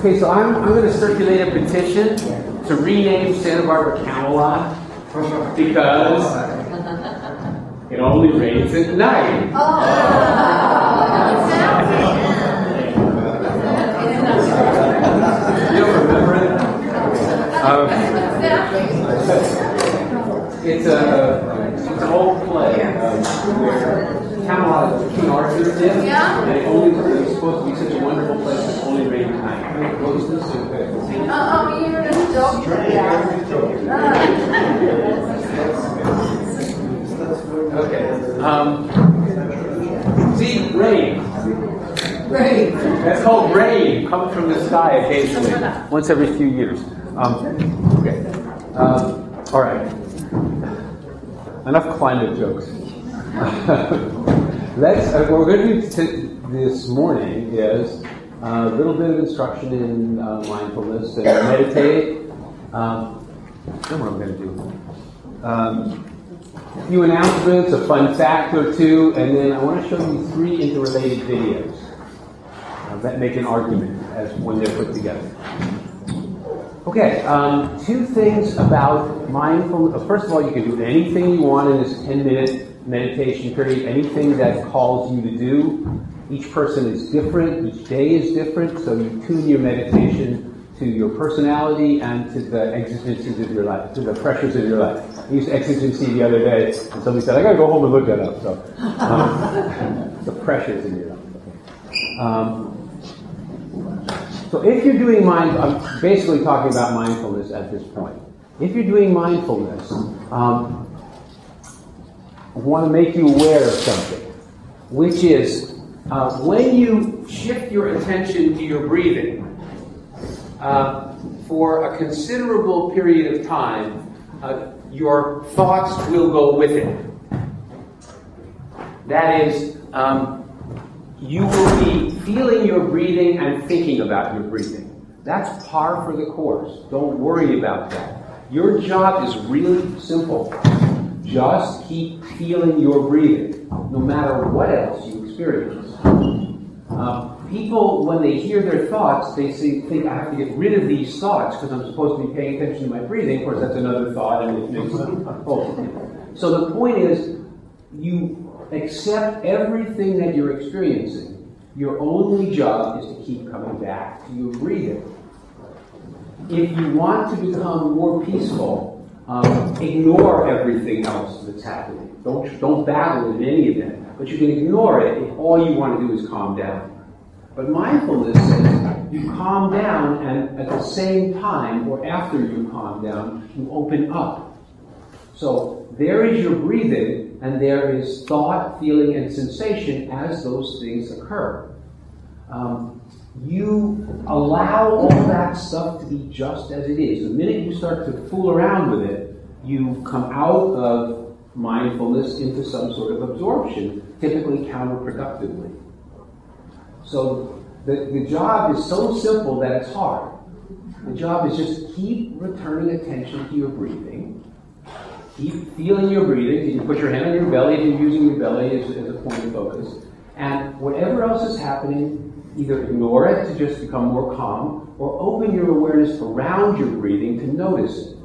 Okay, so I'm going to circulate a petition to rename Santa Barbara Camelot because it only rains at night. You don't remember it? It's an old play where Camelot is King Arthur did, and it was supposed to be such a wonderful place that only rained at night. It goes to the soup. You're a joke. Okay. See, rain. Rain. That's called rain. Comes from the sky occasionally, once every few years. Okay. All right. Enough climate jokes. What we're going to do this morning is a little bit of instruction in mindfulness and meditate. Then what I'm going to do. A few announcements, a fun fact or two, and then I want to show you 3 interrelated videos that make an argument as when they're put together. Okay, 2 things about mindfulness. First of all, you can do anything you want in this 10-minute meditation period, anything that calls you to do. Each person is different, each day is different, so you tune your meditation to your personality and to the exigencies of your life, to the pressures of your life. I used exigency the other day, and somebody said, I got to go home and look that up. So, the pressures in your life. So if you're doing I'm basically talking about mindfulness at this point. If you're doing mindfulness, I want to make you aware of something, which is when you shift your attention to your breathing for a considerable period of time, your thoughts will go with it. That is, you will be feeling your breathing and thinking about your breathing. That's par for the course. Don't worry about that. Your job is really simple. Just keep feeling your breathing, no matter what else you experience. People, when they hear their thoughts, they think, I have to get rid of these thoughts because I'm supposed to be paying attention to my breathing. Of course, that's another thought, and it makes So the point is, you accept everything that you're experiencing. Your only job is to keep coming back to your breathing. If you want to become more peaceful, ignore everything else that's happening. Don't battle in any event, but you can ignore it if all you want to do is calm down. But mindfulness says you calm down, and at the same time, or after you calm down, you open up. So there is your breathing, and there is thought, feeling, and sensation as those things occur. You allow all that stuff to be just as it is. The minute you start to fool around with it, you come out of mindfulness into some sort of absorption, typically counterproductively. So the job is so simple that it's hard. The job is just keep returning attention to your breathing. Keep feeling your breathing. You can put your hand on your belly if you're using your belly as a point of focus. And whatever else is happening, either ignore it to just become more calm, or open your awareness around your breathing to notice it.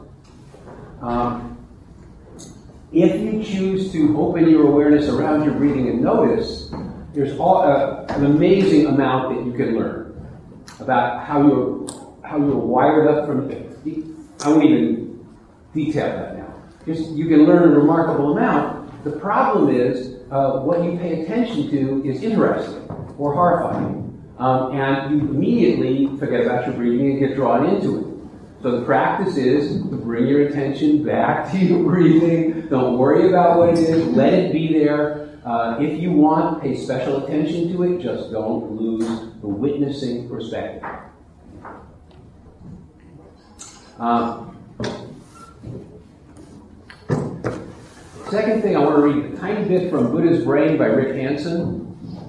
If you choose to open your awareness around your breathing and notice, there's an amazing amount that you can learn about how you're wired up from. I won't even detail that now. You can learn a remarkable amount. The problem is what you pay attention to is interesting or horrifying. And you immediately forget about your breathing and get drawn into it. So the practice is to bring your attention back to your breathing. Don't worry about what it is. Let it be there. If you want, pay special attention to it. Just don't lose the witnessing perspective. Second thing, I want to read a tiny bit from Buddha's Brain by Rick Hanson.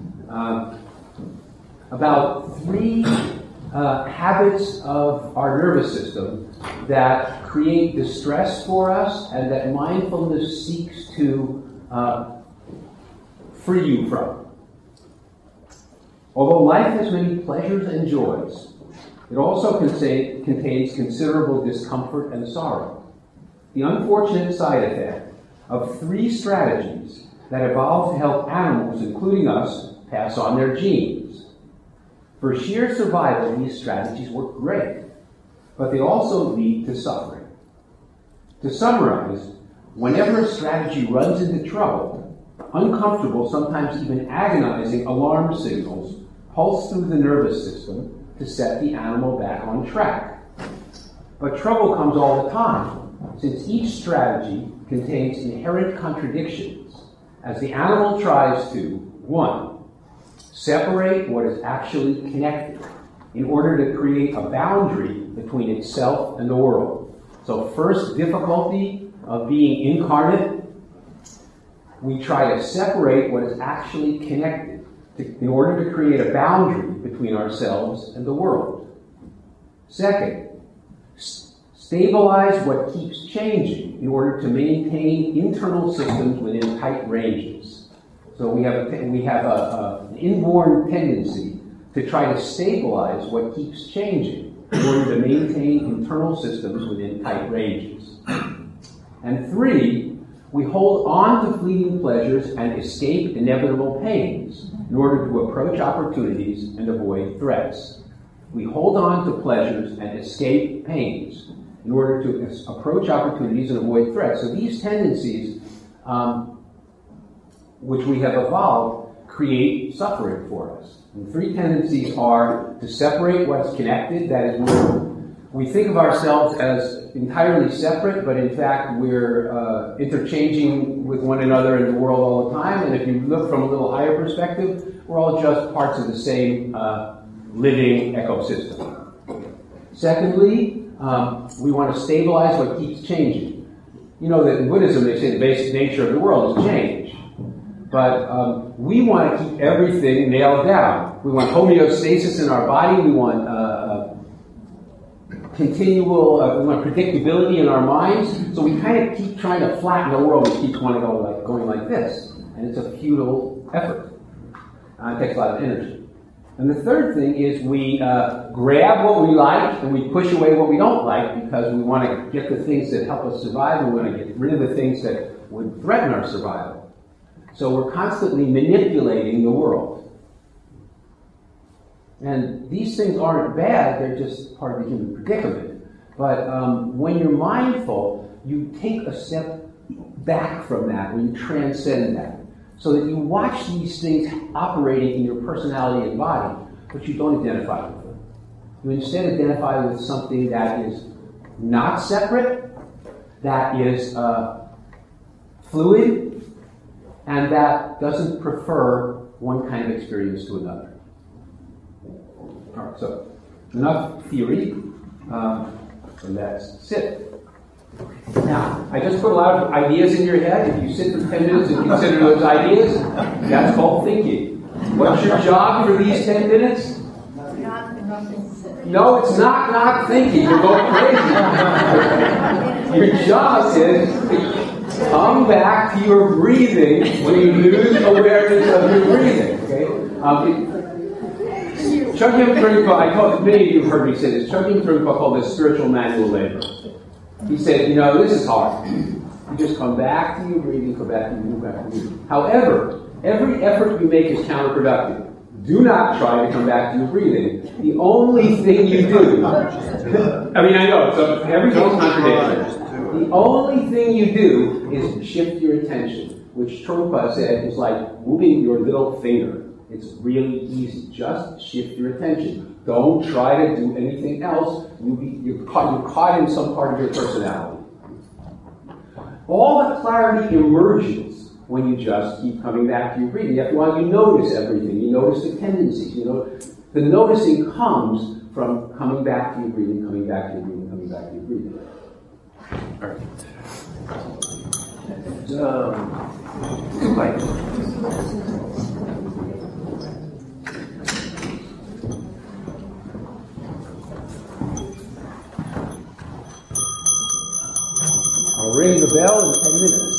About 3 habits of our nervous system that create distress for us and that mindfulness seeks to free you from. Although life has many pleasures and joys, It also contains considerable discomfort and sorrow. The unfortunate side effect of 3 strategies that evolved to help animals, including us, pass on their genes. For sheer survival, these strategies work great, but they also lead to suffering. To summarize, whenever a strategy runs into trouble, uncomfortable, sometimes even agonizing alarm signals pulse through the nervous system to set the animal back on track. But trouble comes all the time, since each strategy contains inherent contradictions, as the animal tries to, 1, separate what is actually connected in order to create a boundary between itself and the world. So first difficulty of being incarnate, we try to separate what is actually connected in order to create a boundary between ourselves and the world. Second, stabilize what keeps changing in order to maintain internal systems within tight ranges. So we have an inborn tendency to try to stabilize what keeps changing in order to maintain internal systems within tight ranges. And 3, we hold on to fleeting pleasures and escape inevitable pains in order to approach opportunities and avoid threats. We hold on to pleasures and escape pains in order to approach opportunities and avoid threats. So these tendencies, which we have evolved, create suffering for us. And 3 tendencies are to separate what's connected, that is, we think of ourselves as entirely separate, but in fact we're interchanging with one another in the world all the time. And if you look from a little higher perspective, we're all just parts of the same living ecosystem. Secondly, we want to stabilize what keeps changing. You know that in Buddhism they say the basic nature of the world is change. But we want to keep everything nailed down. We want homeostasis in our body. We want we want predictability in our minds. So we kind of keep trying to flatten the world. It keeps wanting to go going like this. And it's a futile effort. It takes a lot of energy. And the third thing is we grab what we like and we push away what we don't like because we want to get the things that help us survive and we want to get rid of the things that would threaten our survival. So we're constantly manipulating the world. And these things aren't bad, they're just part of the human predicament. But when you're mindful, you take a step back from that, or you transcend that, so that you watch these things operating in your personality and body, but you don't identify with them. You instead identify with something that is not separate, that is fluid, and that doesn't prefer one kind of experience to another. All right, so enough theory, and let's sit. Now, I just put a lot of ideas in your head. If you sit for 10 minutes and consider those ideas, that's called thinking. What's your job for these 10 minutes? No, it's not thinking. You're going crazy. Your job is to come back to your breathing when you lose awareness of your breathing. Okay? Chogyam Trungpa, many of you have heard me say this. Chogyam Trungpa called this spiritual manual labor. He said, this is hard. You just come back to your breathing, come back to your breathing, come back to your breathing. However, every effort you make is counterproductive. Do not try to come back to your breathing. The only thing you do, I know, so everything's contradictory. The only thing you do is shift your attention, which Trungpa said is like moving your little finger. It's really easy. Just shift your attention. Don't try to do anything else. You're caught in some part of your personality. All the clarity emerges when you just keep coming back to your breathing. After a while, you notice everything. You notice the tendencies. The noticing comes from coming back to your breathing, coming back to your breathing, coming back to your breathing. All right. I'll ring the bell in 10 minutes.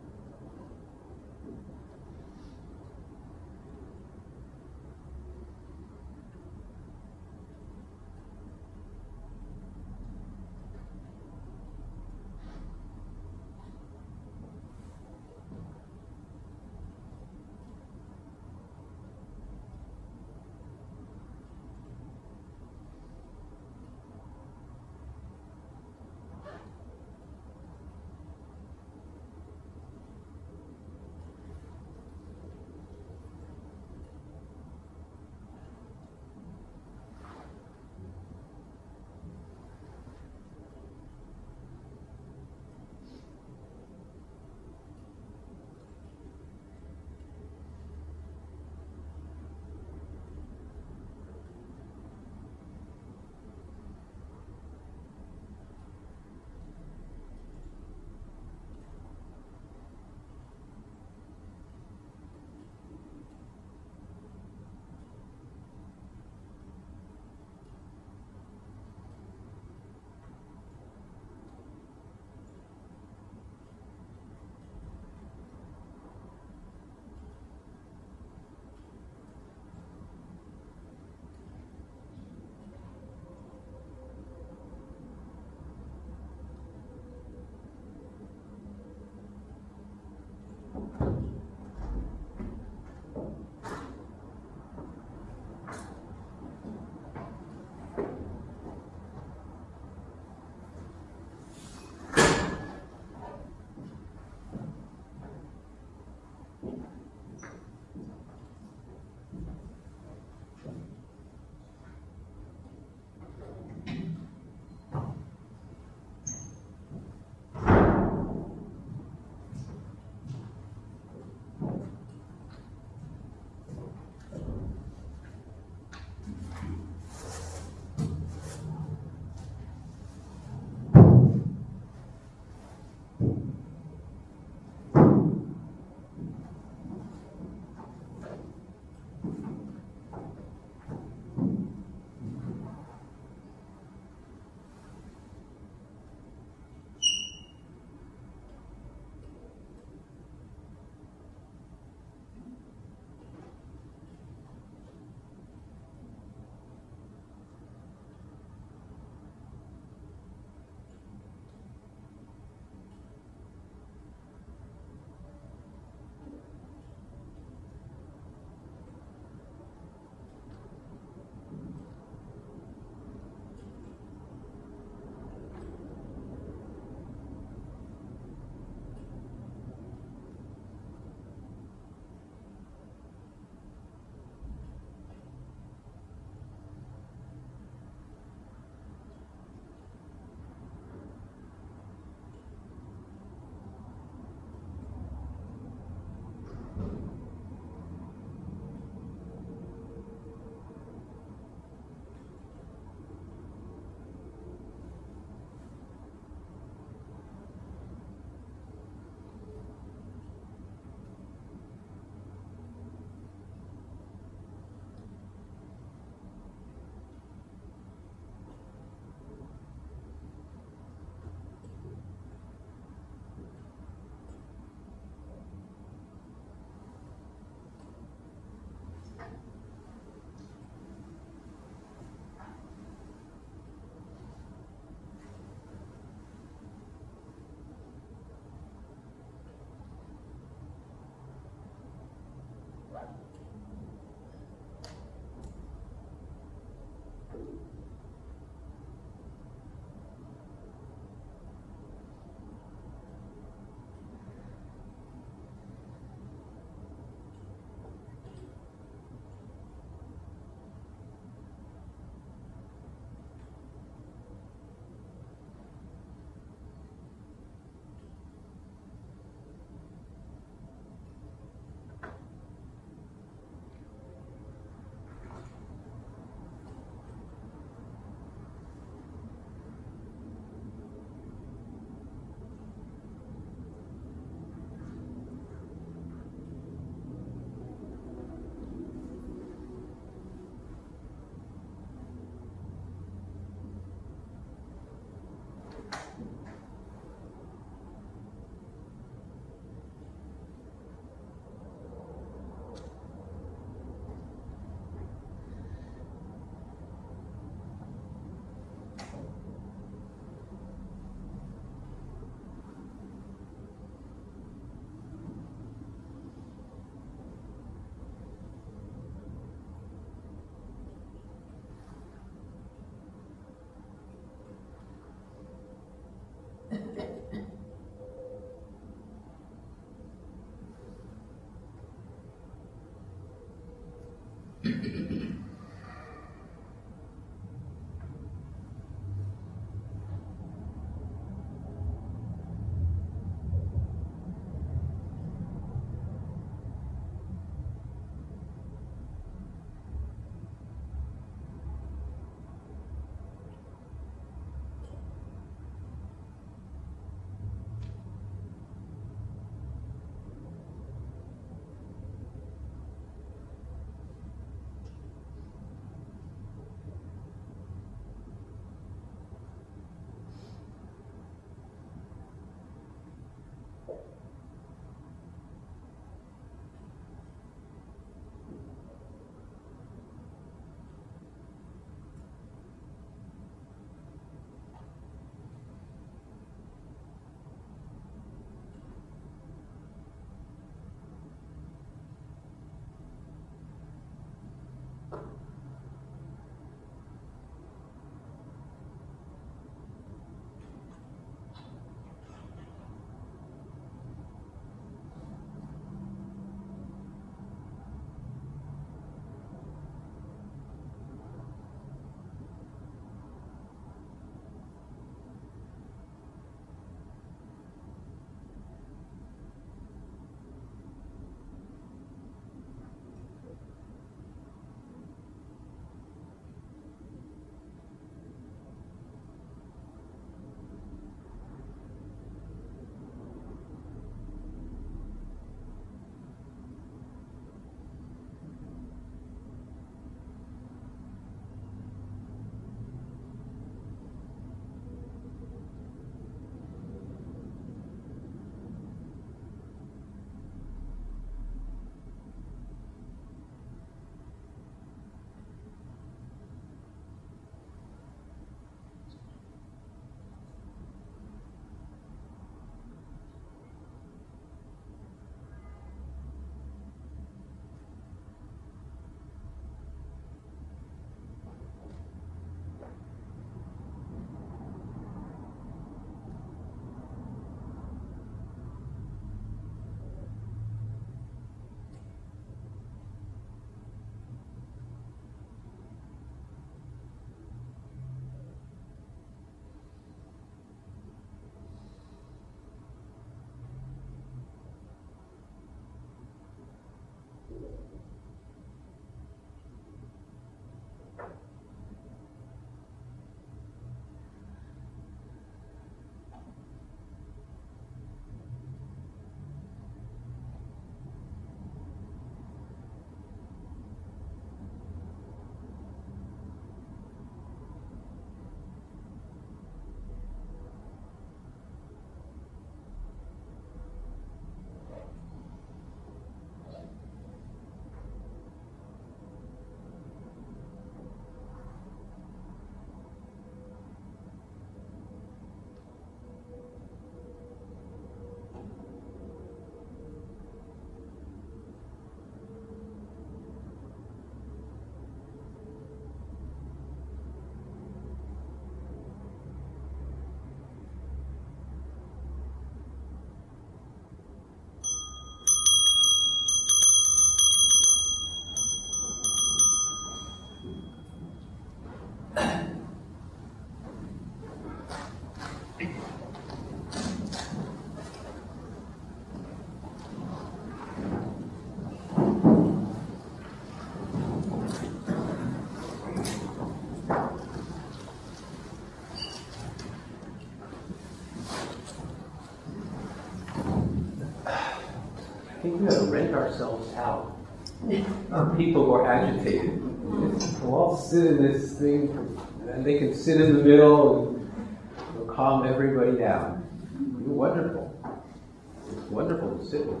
think we ought to rent ourselves out. People who are agitated. We'll all sit in this thing, and they can sit in the middle and it'll calm everybody down. You're wonderful. It's wonderful to sit with.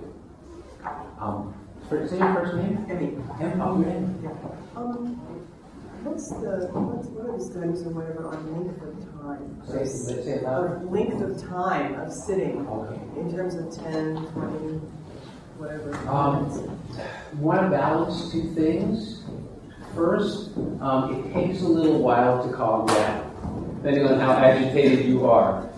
Say your first name? Emmy. What are the studies or whatever on length of time? Say it louder. Length of time of sitting. Okay. In terms of 10, 20, whatever. You want to balance two things. First, it takes a little while to calm down, depending on how agitated you are.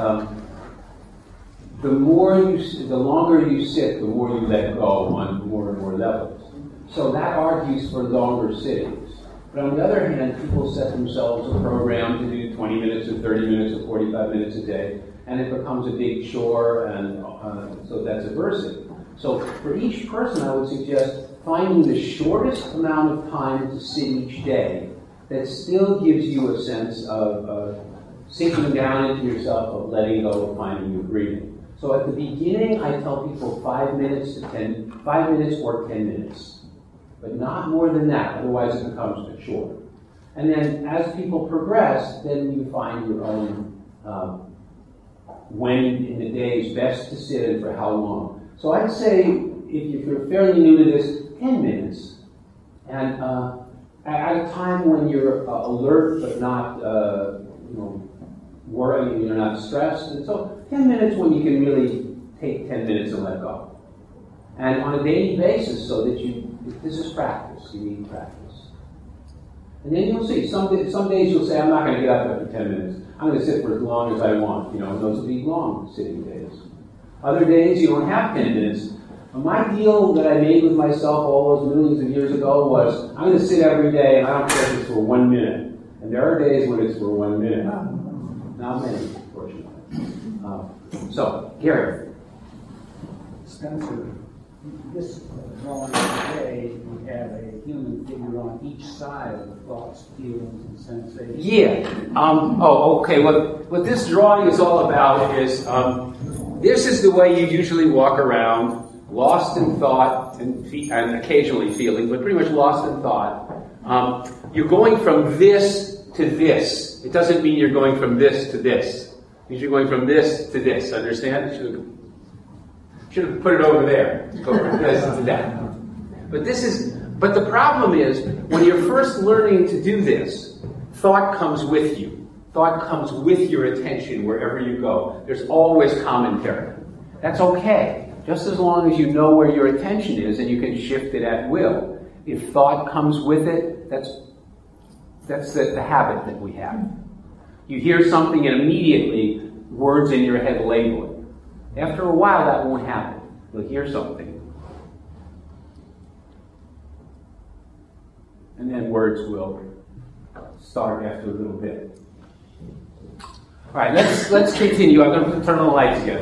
The longer you sit, the more you let go on more and more levels. So that argues for longer sittings. But on the other hand, people set themselves a program to do 20 minutes or 30 minutes or 45 minutes a day, and it becomes a big chore, and so that's aversive. So for each person, I would suggest finding the shortest amount of time to sit each day that still gives you a sense of sinking down into yourself, of letting go, of finding your breathing. So at the beginning, I tell people 5 minutes or 10 minutes, but not more than that, otherwise it becomes a chore. And then as people progress, then you find your own when in the day is best to sit and for how long. So I'd say, if you're fairly new to this, 10 minutes. And at a time when you're alert but not worrying, you're not stressed. And so 10 minutes when you can really take 10 minutes and let go. And on a daily basis, so that this is practice. You need practice. And then you'll see, some days you'll say, I'm not going to get up after 10 minutes. I'm going to sit for as long as I want. And those will be long sitting days. Other days you don't have 10 minutes. My deal that I made with myself all those millions of years ago was, I'm going to sit every day, and I don't care if it's for 1 minute. And there are days when it's for 1 minute. Not many, fortunately. So, Gary. Spencer, this drawing today, we have a human figure on each side of the thoughts, feelings, and sensations. Yeah. Okay. What this drawing is all about is, this is the way you usually walk around, lost in thought and occasionally feeling, but pretty much lost in thought. You're going from this to this. It doesn't mean you're going from this to this. It means you're going from this to this. Understand? Should have put it over there. Go from this to that. But the problem is, when you're first learning to do this, thought comes with you. Thought comes with your attention wherever you go. There's always commentary. That's okay, just as long as you know where your attention is and you can shift it at will. If thought comes with it, that's the habit that we have. You hear something and immediately words in your head label it. After a while, that won't happen. You'll hear something, and then words will start after a little bit. All right, let's continue. I'm going to turn on the lights again.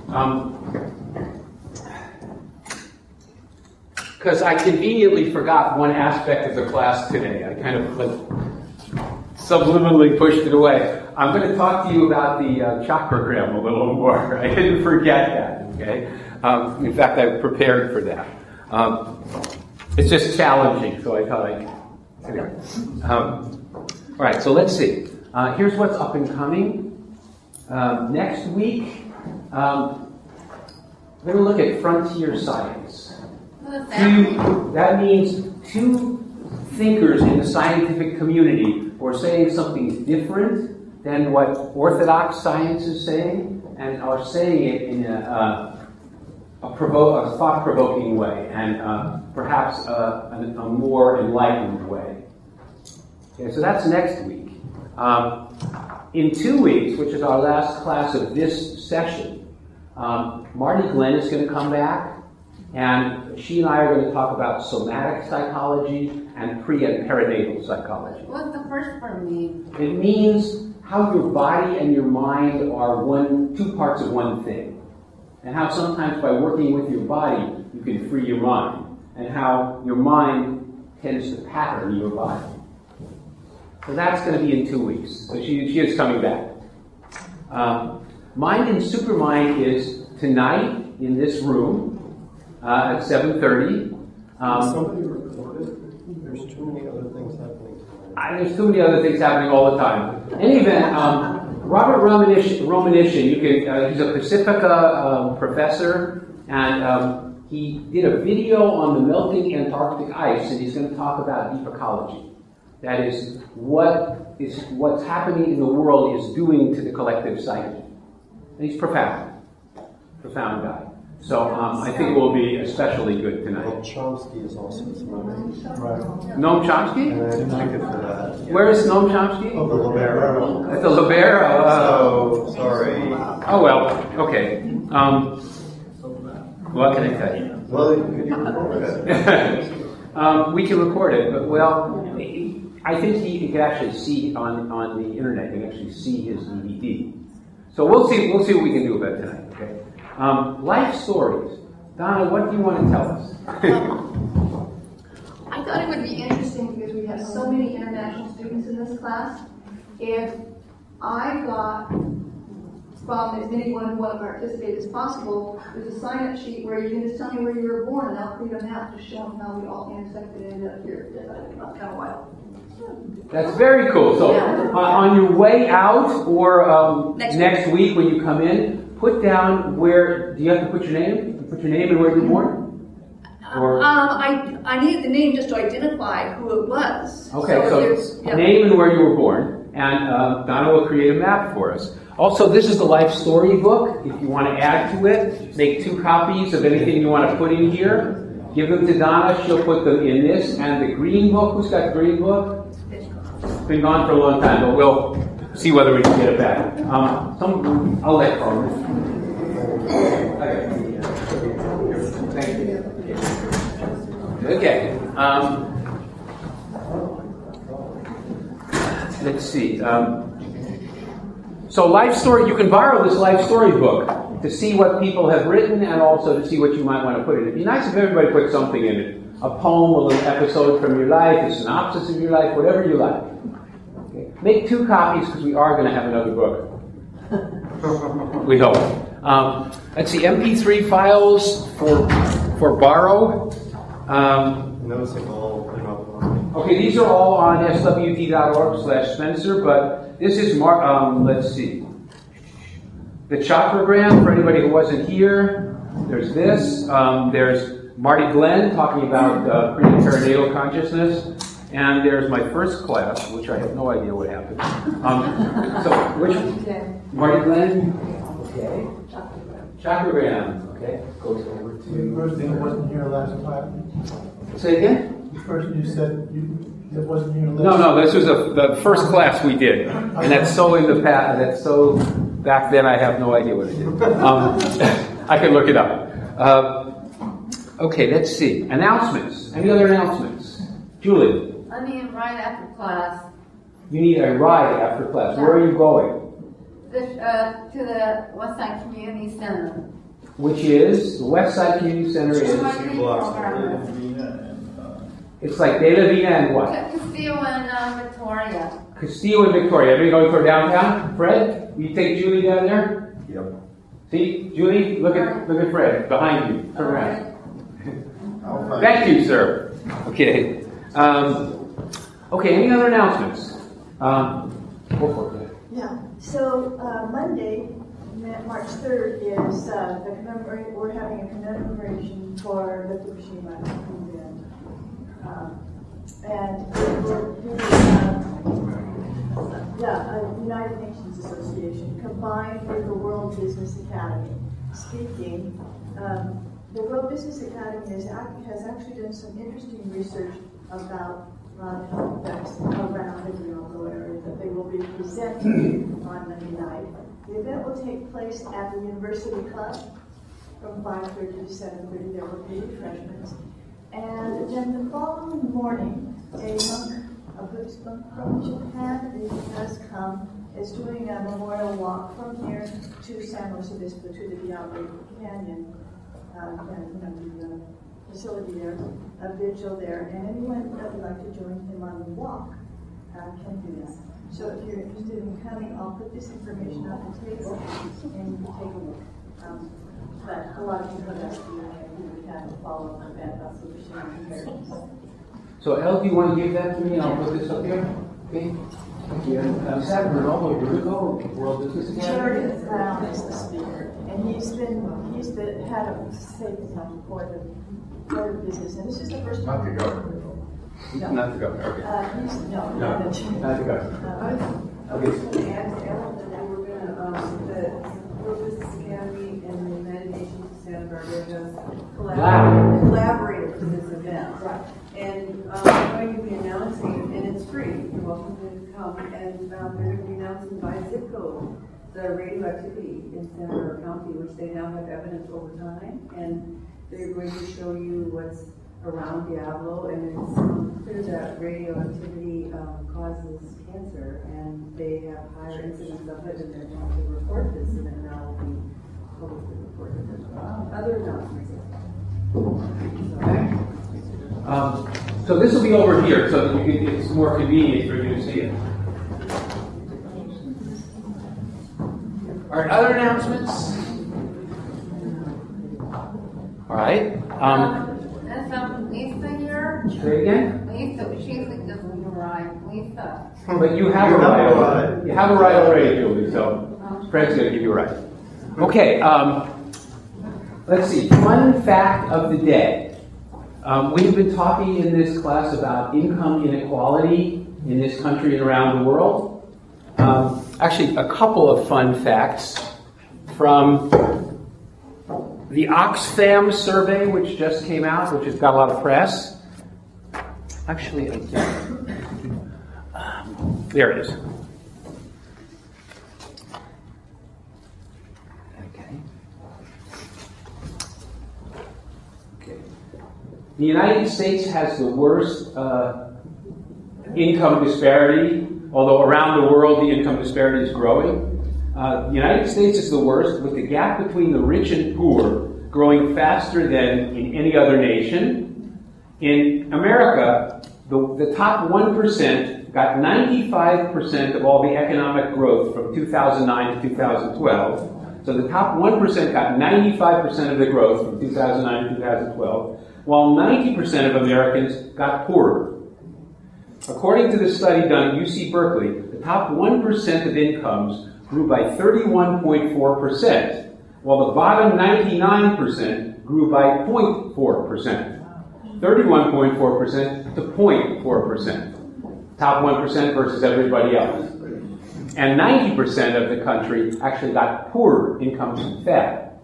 Because I conveniently forgot one aspect of the class today. I kind of subliminally pushed it away. I'm going to talk to you about the chakragram a little more. I didn't forget that, okay? In fact, I prepared for that. It's just challenging, so I thought anyway. All right, so let's see. Here's what's up and coming. Next week, we're going to look at frontier science. That means two thinkers in the scientific community who are saying something different than what orthodox science is saying, and are saying it in a thought-provoking way, and perhaps a more enlightened way. Okay, so that's next week. In 2 weeks, which is our last class of this session, Marty Glenn is going to come back, and she and I are going to talk about somatic psychology and pre- and perinatal psychology. What's the first word mean? It means how your body and your mind are two parts of one thing. And how sometimes by working with your body, you can free your mind. And how your mind tends to pattern your body. So that's going to be in 2 weeks. So she is coming back. Mind and Supermind is tonight in this room. at 7:30. Somebody recorded. There's too many other things happening tonight. There's too many other things happening all the time. In any event, Robert Romanishin, he's a Pacifica professor, and he did a video on the melting Antarctic ice, and he's going to talk about deep ecology. That is, what's happening in the world is doing to the collective psyche. And he's profound guy. So I think it will be especially good tonight. Noam Chomsky is also smoking. Noam Chomsky? And I had a ticket for that. Yeah. Where is Noam Chomsky? Oh, the Libero. At the Libero. So, sorry. Oh, well, okay. What can I tell you? Well, could you record it? We can record it, but, well, I think you can actually see it on the internet. You can actually see his DVD. So we'll see what we can do about it tonight, okay? Life stories. Donna, what do you want to tell us? I thought it would be interesting because we have so many international students in this class. If I got from as many one who want to participate as possible, there's a sign-up sheet where you can just tell me where you were born, and I'll create a map to show them how we all intersected and ended up here. That's kind of wild. That's very cool. So on your way out or next week when you come in, put down where, do you have to put your name? Put your name and where you're born? Or? I needed the name just to identify who it was. Okay, so name and where you were born, and Donna will create a map for us. Also, this is the life story book. If you want to add to it, make 2 copies of anything you want to put in here. Give them to Donna. She'll put them in this. And the green book, who's got the green book? It's been gone for a long time, but we'll see whether we can get it back. I'll let Carmen. Okay. Thank you. Okay. Let's see. So life story, you can borrow this life story book to see what people have written and also to see what you might want to put in it. It'd be nice if everybody put something in it. A poem, a little episode from your life, a synopsis of your life, whatever you like. Okay. Make 2 copies because we are going to have another book. We hope. Let's see, MP3 files for borrow. No signal. Okay, these are all on swt.org/Spencer, but this is, let's see, the chakragram for anybody who wasn't here. There's this. There's Marty Glenn talking about pre-perinatal consciousness. And there's my first class, which I have no idea what happened. Marty Glenn? Okay. Chakragram. Okay. Goes over to... The person who wasn't here last time. Say again? The person you said that wasn't here last No, this was the first class we did. And that's so in the past, that's so back then I have no idea what I did. I can look it up. Okay, let's see. Announcements. Any other announcements? Julie? I mean, right after class. You need a ride after class. Where are you going? To the Westside Community Center. Which is? The Westside Community Center is? 2 blocks away. It's like De La Vina and what? Castillo and Victoria. Castillo and Victoria. Everybody going for downtown? Fred? Will you take Julie down there? Yep. See? Julie, look at Fred behind you. Turn around. Thank you, sir. Okay. Okay, any other announcements? Go for it. Yeah. So Monday, March 3rd, is we're having a commemoration for the Fukushima event. And we're United Nations Association combined with the World Business Academy. Speaking, the World Business Academy has actually done some interesting research about health effects around the Riondo area that they will be presenting on Monday night. The event will take place at the University Club from 5:30 to 7:30. There will be refreshments. And then the following morning, a Buddhist monk from Japan who has come is doing a memorial walk from here to San Luis Obispo to the Diablo Canyon, the facility there, a vigil there. And anyone that would like to join him on the walk can do that. So if you're interested in coming, I'll put this information on the table and you can take a look. But a lot of people have asked me. we have a follow-up event about solution and preparedness. So, Elle, do you want to give that to me? I'll put this up here. Okay. Thank you. Sam Ronaldo Brugo, World Business Academy. Jared Brown is the speaker, and he's the head of state for the Board of Business, and this is the first Not time. the governor. Not the governor. Okay. No, No, not the not the governor. I was going to add to Ellen that they were going to, the World Business Academy and the United Nations of Santa Barbara has collaborated for this event. Right. And I'm going to be announcing, and it's free, you're welcome to come, and they're going to be announcing by zip code the radioactivity in Santa Barbara County, which they now have evidence over time, and they're going to show you what's around Diablo, and it's clear that radioactivity causes cancer, and they have higher incidence of it, and they're going to report this, and it now will be publicly reported as well. Other announcements. Okay. So this will be over here, so that it's more convenient for you to see it. All right, other announcements? All right. Is Lisa here? Say again? Lisa, she's just right. Lisa. But you have a ride. You have a ride already, Julie, so Fred's going to give you a ride. Okay, let's see. Fun fact of the day. We've been talking in this class about income inequality in this country and around the world. Actually, a couple of fun facts from the Oxfam survey, which just came out, which has got a lot of press. Actually, there it is. Okay. The United States has the worst income disparity, although around the world the income disparity is growing. The United States is the worst, with the gap between the rich and poor growing faster than in any other nation. In America, the top 1% got 95% of all the economic growth from 2009 to 2012. So the top 1% got 95% of the growth from 2009 to 2012, while 90% of Americans got poorer. According to the study done at UC Berkeley, the top 1% of incomes grew by 31.4%, while the bottom 99% grew by 0.4%. 31.4% to 0.4%. Top 1% versus everybody else. And 90% of the country actually got poorer incomes and fed.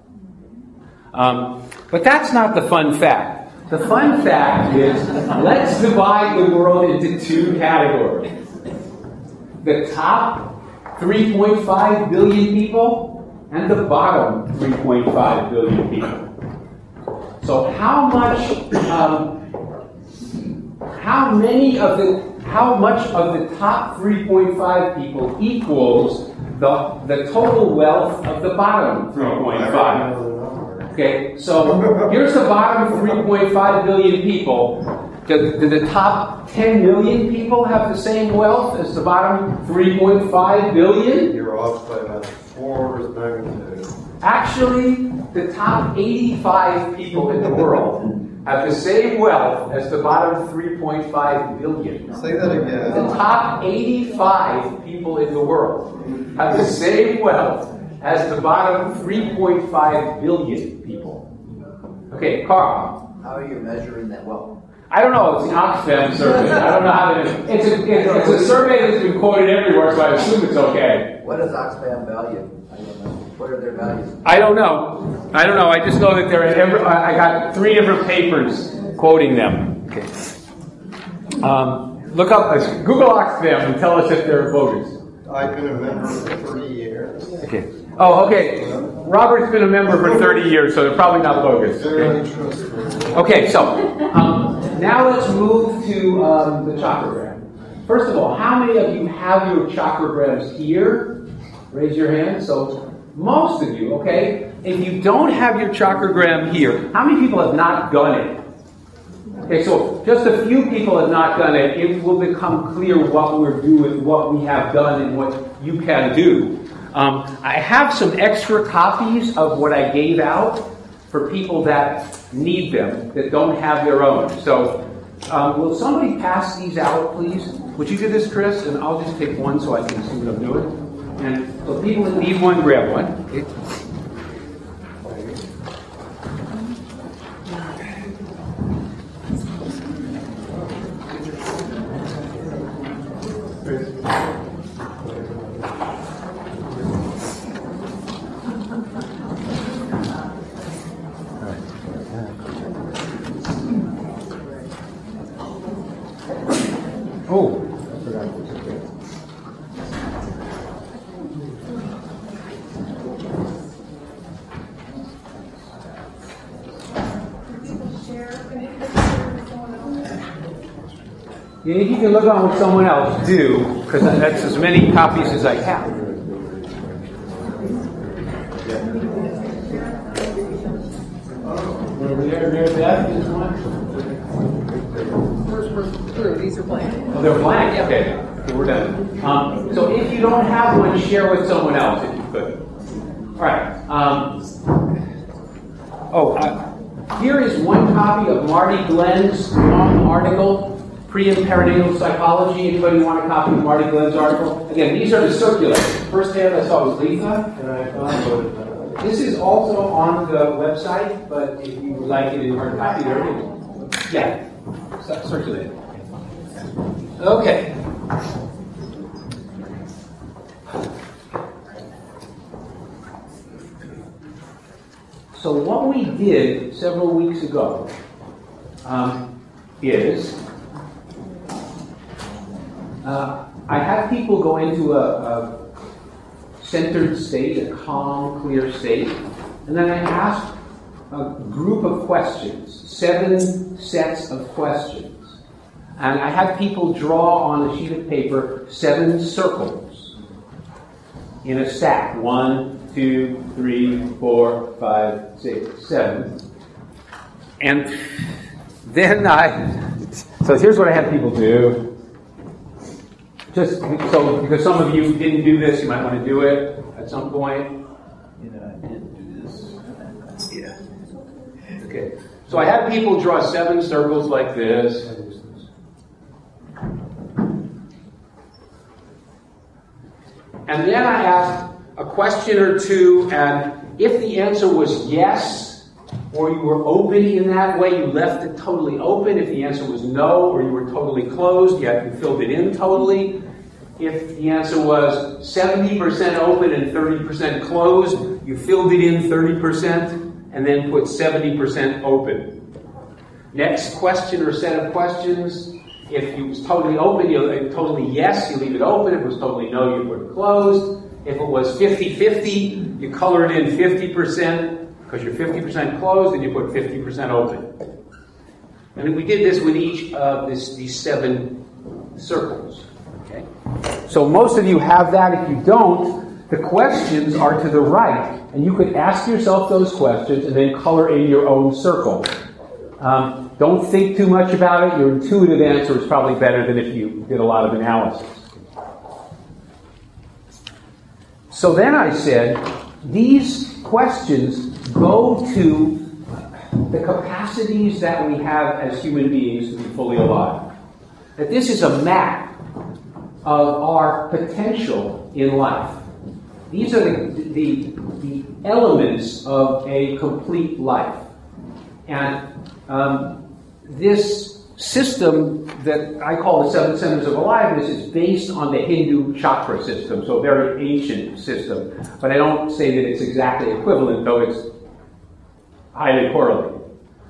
But that's not the fun fact. The fun fact is, let's divide the world into two categories. The top 3.5 billion people and the bottom 3.5 billion people. So how much of the top 3.5 people equals the total wealth of the bottom 3.5? Okay, so here's the bottom 3.5 billion people. Do the top 10 million people have the same wealth as the bottom 3.5 billion? You're off by about 4 orders of magnitude. Actually, the top 85 people in the world have the same wealth as the bottom 3.5 billion. Say that again. The top 85 people in the world have the same wealth as the bottom 3.5 billion people. Okay, Carl. How are you measuring that wealth? I don't know. It's the Oxfam survey. I don't know how to. It's a survey that's been quoted everywhere, so I assume it's okay. What is Oxfam value? I don't know. What are their values? I don't know. I just know that they're in I got 3 different papers quoting them. Okay. Look up, Google Oxfam and tell us if they're bogus. I've been a member for 30 years. Okay. Oh, okay. Robert's been a member for 30 years, so they're probably not bogus. Very trustworthy. Okay, so now let's move to the chakrogram. First of all, how many of you have your chakrograms here? Raise your hand. So most of you, okay? If you don't have your chakragram here, how many people have not done it? Okay, so just a few people have not done it. It will become clear what we're doing, what we have done, and what you can do. I have some extra copies of what I gave out for people that need them, that don't have their own. So will somebody pass these out, please? Would you do this, Chris? And I'll just take one so I can see what I'm doing. And so people that need one, grab one. Oh, I forgot to take it. Yeah, if you can look on with someone else, do, because that's as many copies as I have. These are blank. Oh, they're blank? Okay, we're done. So if you don't have one, share with someone else if you could. All right. Here is one copy of Marty Glenn's long article, Pre and Perinatal Psychology. Anybody want a copy of Marty Glenn's article? Again, these are the circulars. First hand I saw was Letha, and I downloaded that. This is also on the website, but if you would like it in hard copy, there it is. Yeah, circulate. Okay. So what we did several weeks ago is I had people go into a centered state, a calm, clear state, and then I asked a group of questions, 7 sets of questions. And I had people draw on a sheet of paper 7 circles in a stack. 1, 2, 3, 4, 5, 6, 7. And then so here's what I had people do. Just so, because some of you didn't do this, you might want to do it at some point. Yeah, I didn't do this. Yeah. Okay. So I had people draw 7 circles like this. And then I asked a question or two, and if the answer was yes, or you were open in that way, you left it totally open. If the answer was no, or you were totally closed, you filled it in totally. If the answer was 70% open and 30% closed, you filled it in 30% and then put 70% open. Next question or set of questions. If it was totally open, totally yes, you leave it open. If it was totally no, you put it closed. If it was 50-50, you color it in 50% because you're 50% closed, and you put 50% open. And we did this with each of these 7 circles. Okay. So most of you have that. If you don't, the questions are to the right, and you could ask yourself those questions and then color in your own circle. Don't think too much about it. Your intuitive answer is probably better than if you did a lot of analysis. So then I said, these questions go to the capacities that we have as human beings to be fully alive. That this is a map of our potential in life. These are the elements of a complete life. And this system that I call the 7 centers of aliveness is based on the Hindu chakra system, so a very ancient system. But I don't say that it's exactly equivalent, though it's highly correlated.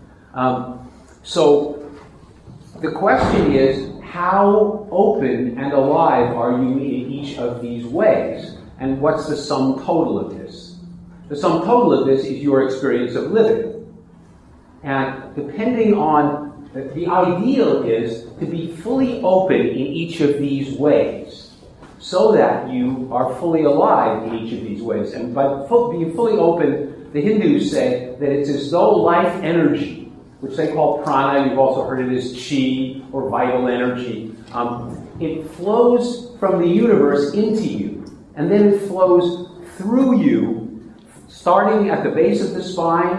So the question is, how open and alive are you in each of these ways? And what's the sum total of this? The sum total of this is your experience of living. And depending on, the ideal is to be fully open in each of these ways, so that you are fully alive in each of these ways. And by being fully open, the Hindus say that it's as though life energy, which they call prana, you've also heard it as chi or vital energy, it flows from the universe into you, and then it flows through you, starting at the base of the spine,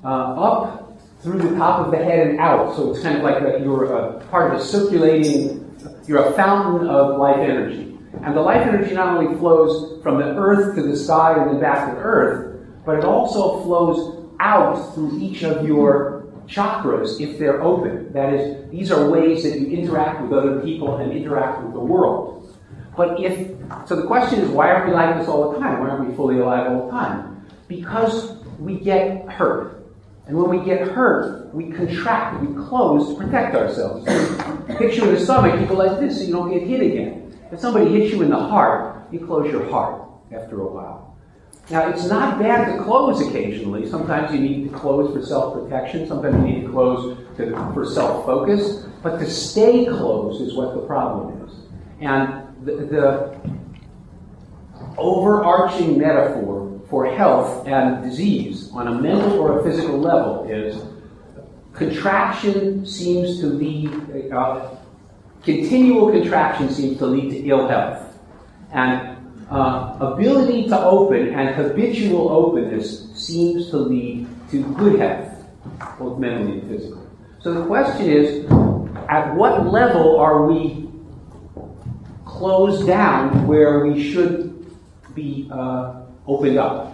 up through the top of the head and out. So it's kind of like you're a part of a circulating, you're a fountain of life energy. And the life energy not only flows from the earth to the sky and then back to the earth, but it also flows out through each of your chakras if they're open. That is, these are ways that you interact with other people and interact with the world. But so the question is, why are we like this all the time? Why aren't we fully alive all the time? Because we get hurt. And when we get hurt, we contract, we close to protect ourselves. Hit you in the stomach, you go like this so you don't get hit again. If somebody hits you in the heart, you close your heart after a while. Now, it's not bad to close occasionally. Sometimes you need to close for self-protection. Sometimes you need to close for self-focus. But to stay closed is what the problem is. And the overarching metaphor for health and disease on a mental or a physical level is contraction seems to lead, continual contraction seems to lead to ill health. And ability to open and habitual openness seems to lead to good health, both mentally and physically. So the question is, at what level are we closed down where we should be opened up?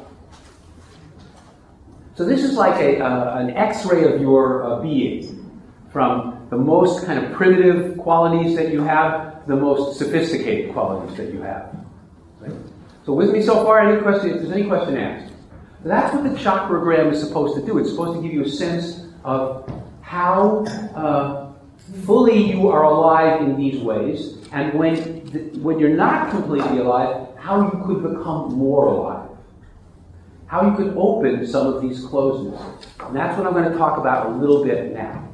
So this is like an X-ray of your being, from the most kind of primitive qualities that you have to the most sophisticated qualities that you have. Right? So with me so far, any question? If there's any question asked. So that's what the chakragram is supposed to do. It's supposed to give you a sense of how fully you are alive in these ways, and when you're not completely alive, how you could become more alive. How you could open some of these closeness. And that's what I'm going to talk about a little bit now.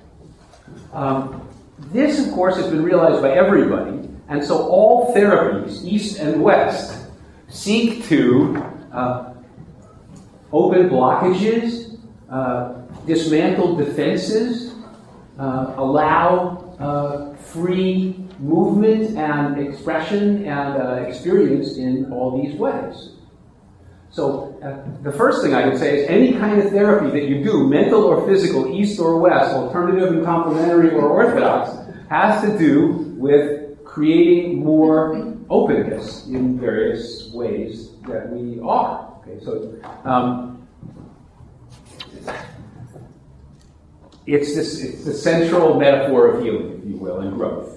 This, of course, has been realized by everybody, and so all therapies, East and West, seek to open blockages, dismantle defenses, allow free movement and expression and experience in all these ways. So the first thing I would say is any kind of therapy that you do, mental or physical, East or West, alternative and complementary or orthodox, has to do with creating more openness in various ways that we are. Okay, so it's the central metaphor of healing, if you will, and growth.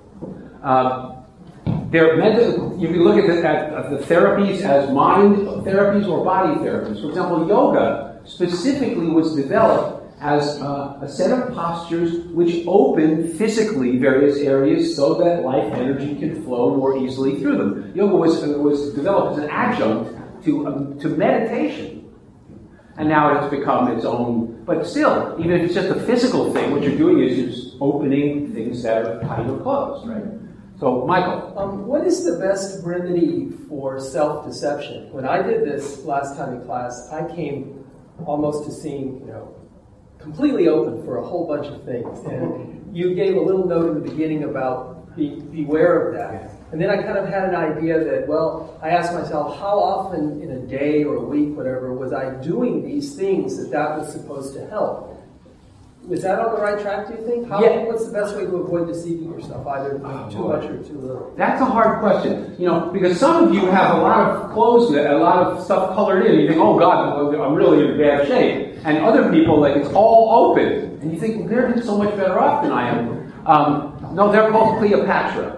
You can look at the therapies as mind therapies or body therapies. For example, yoga specifically was developed as a set of postures which open physically various areas so that life energy can flow more easily through them. Yoga was developed as an adjunct to meditation. And now it's become its own, but still, even if it's just a physical thing, what you're doing is you're just opening things that are kind of closed, right? So, Michael. What is the best remedy for self-deception? When I did this last time in class, I came almost to seeing, completely open for a whole bunch of things. And you gave a little note in the beginning about beware of that. And then I kind of had an idea that, I asked myself, how often in a day or a week, whatever, was I doing these things that was supposed to help? Is that on the right track, do you think? What's the best way to avoid deceiving yourself, either too much or too little? That's a hard question. Because some of you have a lot of clothes, a lot of stuff colored in. You think, oh God, I'm really in bad shape. And other people, it's all open. And you think, well, they're so much better off than I am. No, they're called Cleopatra.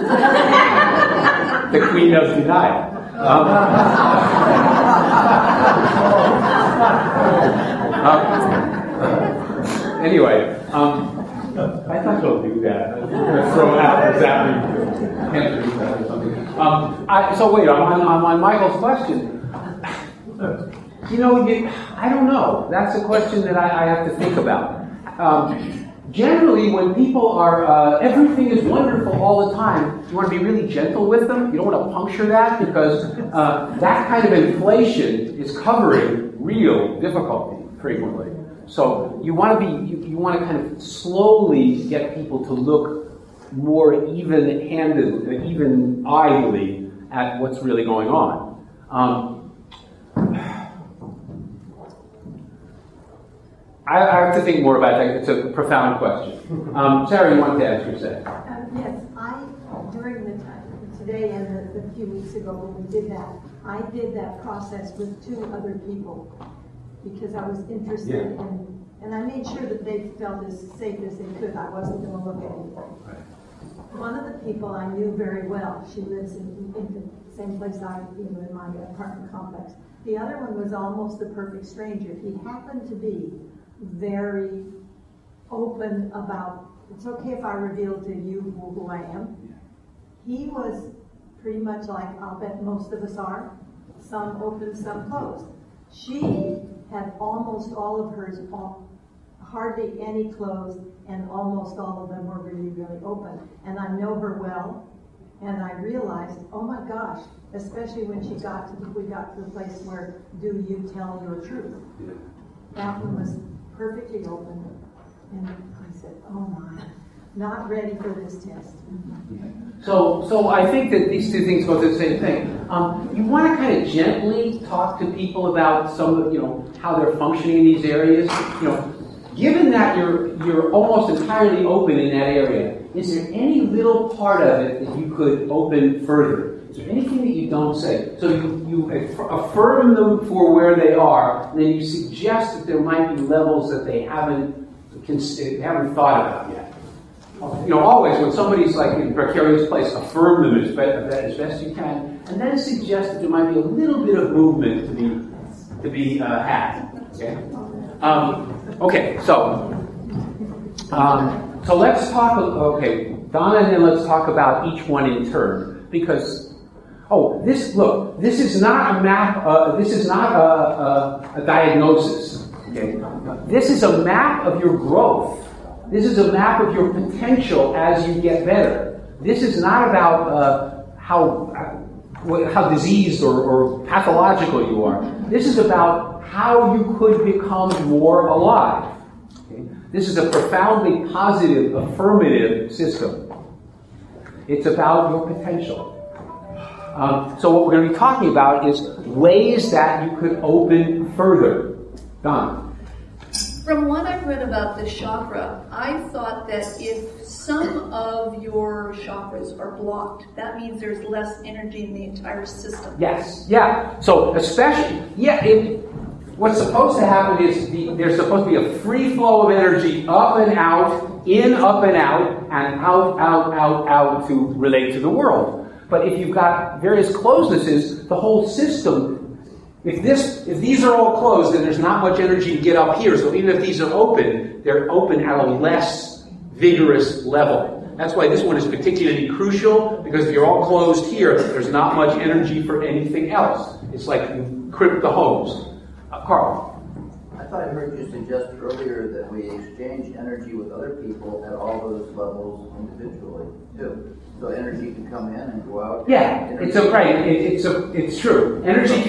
The queen of denial. Anyway, I thought you'll do that. I'm going to throw out exactly cancer or something. So wait, on Michael's question. I don't know. That's a question that I have to think about. Generally, when people are, everything is wonderful all the time, you want to be really gentle with them. You don't want to puncture that because that kind of inflation is covering real difficulty frequently. So you want to kind of slowly get people to look more even-handed, even-eyedly at what's really going on. I have to think more about that. It's a profound question. Sarah, you wanted to answer that? Yes, during the time, today and a few weeks ago when we did that, I did that process with 2 other people because I was interested in, and I made sure that they felt as safe as they could. I wasn't going to look at anything. Right. One of the people I knew very well. She lives in the same place I do in my apartment complex. The other one was almost a perfect stranger. He happened to be very open about, it's okay if I reveal to you who I am. He was pretty much like, I'll bet most of us are, some open, some closed. She had almost all of hers, hardly any closed, and almost all of them were really, really open. And I know her well, and I realized, oh my gosh, especially when we got to the place where, do you tell your truth? That one was perfectly open, and I said, oh my, not ready for this test. So I think that these 2 things go to the same thing. You want to kind of gently talk to people about some of, how they're functioning in these areas. Given that you're almost entirely open in that area, is there any little part of it that you could open further? Is there anything that you don't say? So you affirm them for where they are, and then you suggest that there might be levels that they haven't thought about yet. Always when somebody's like in a precarious place, affirm them as best you can, and then suggest that there might be a little bit of movement to be had. Okay. So let's talk. Okay, Donna, and then let's talk about each one in turn, because this is not a map. This is not a diagnosis. Okay, this is a map of your growth. This is a map of your potential as you get better. This is not about how diseased or pathological you are. This is about how you could become more alive. Okay? This is a profoundly positive, affirmative system. It's about your potential. So what we're going to be talking about is ways that you could open further. Don. From what I've read about this chakra, I thought that if some of your chakras are blocked, that means there's less energy in the entire system. Yes, yeah. So especially, what's supposed to happen is there's supposed to be a free flow of energy up and out, in, up and out, and out to relate to the world. But if you've got various closenesses, the whole system, if these are all closed, then there's not much energy to get up here. So even if these are open, they're open at a less vigorous level. That's why this one is particularly crucial, because if you're all closed here, there's not much energy for anything else. It's like you crimp the hose. Carl. I thought I heard you suggest earlier that we exchange energy with other people at all those levels individually, too. So energy can come in and go out. Yeah, it's true. Energy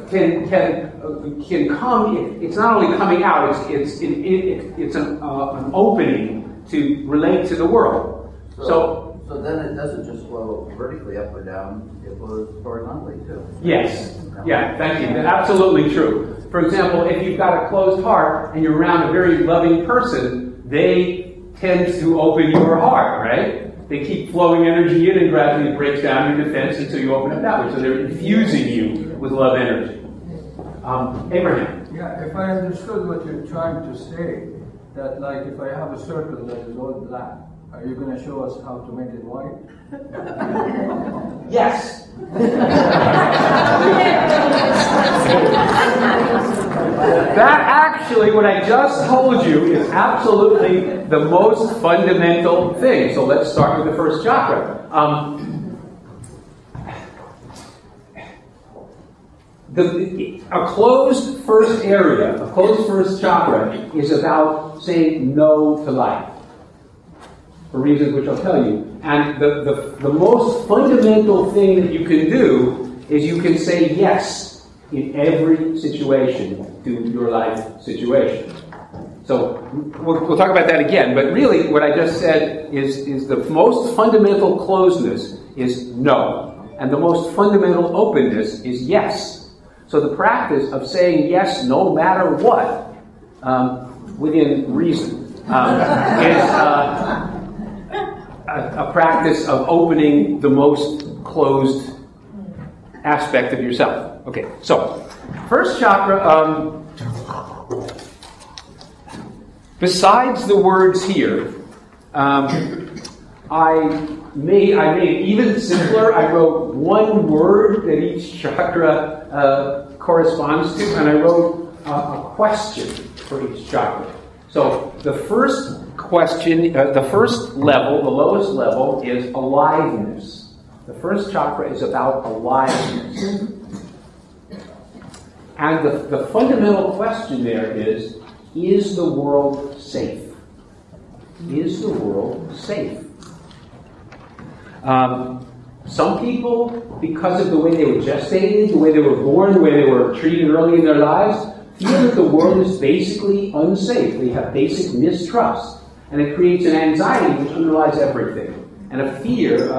can come. It's not only coming out. It's an opening to relate to the world. So then it doesn't just flow vertically up or down. It flows horizontally too. Yes. Yeah. Thank you. That's absolutely true. For example, if you've got a closed heart and you're around a very loving person, they tend to open your heart, right? They keep flowing energy in and gradually breaks down your defense until you open up that way. So they're infusing you with love energy. Abraham. Yeah, if I understood what you're trying to say, that like if I have a circle that is all black, are you going to show us how to make it white? Yes. That actually, what I just told you, is absolutely the most fundamental thing. So let's start with the first chakra. A closed first area, a closed first chakra, is about saying no to life, for reasons which I'll tell you. And the most fundamental thing that you can do is you can say yes in every situation to your life situation. So we'll talk about that again, but really what I just said is the most fundamental closeness is no, and the most fundamental openness is yes. So the practice of saying yes no matter what within reason, is a practice of opening the most closed aspect of yourself. Okay, so first chakra, besides the words here, I made it even simpler. I wrote one word that each chakra corresponds to, and I wrote a question for each chakra. So the first question, the first level, the lowest level, is aliveness. The first chakra is about aliveness. And the fundamental question there is the world safe? Is the world safe? Some people, because of the way they were gestated, the way they were born, the way they were treated early in their lives, feel that the world is basically unsafe. They have basic mistrust. And it creates an anxiety which underlies everything. And a fear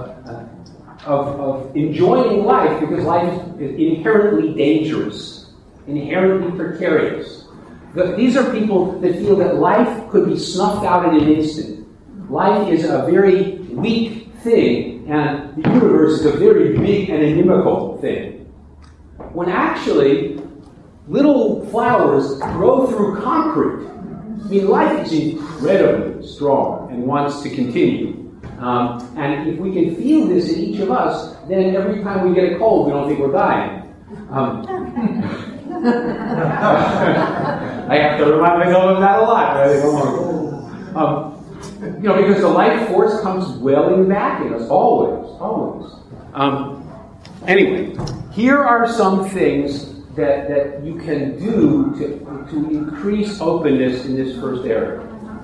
of enjoying life because life is inherently dangerous, inherently precarious. These are people that feel that life could be snuffed out in an instant. Life is a very weak thing, and the universe is a very big and inimical thing. When actually, little flowers grow through concrete. I mean, life is incredibly strong and wants to continue. And if we can feel this in each of us, then every time we get a cold, we don't think we're dying. I have to remind myself of that a lot. Right? Because the life force comes welling back in us, always. Anyway, here are some things that you can do to increase openness in this first area.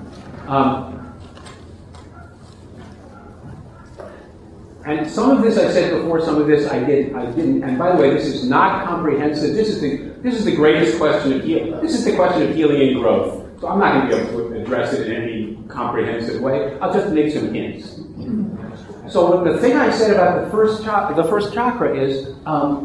And some of this I said before, some of this I didn't. And by the way, this is not comprehensive. This is the greatest question of healing. This is the question of healing and growth. So I'm not going to be able to address it in any comprehensive way. I'll just make some hints. So the thing I said about the first chakra is,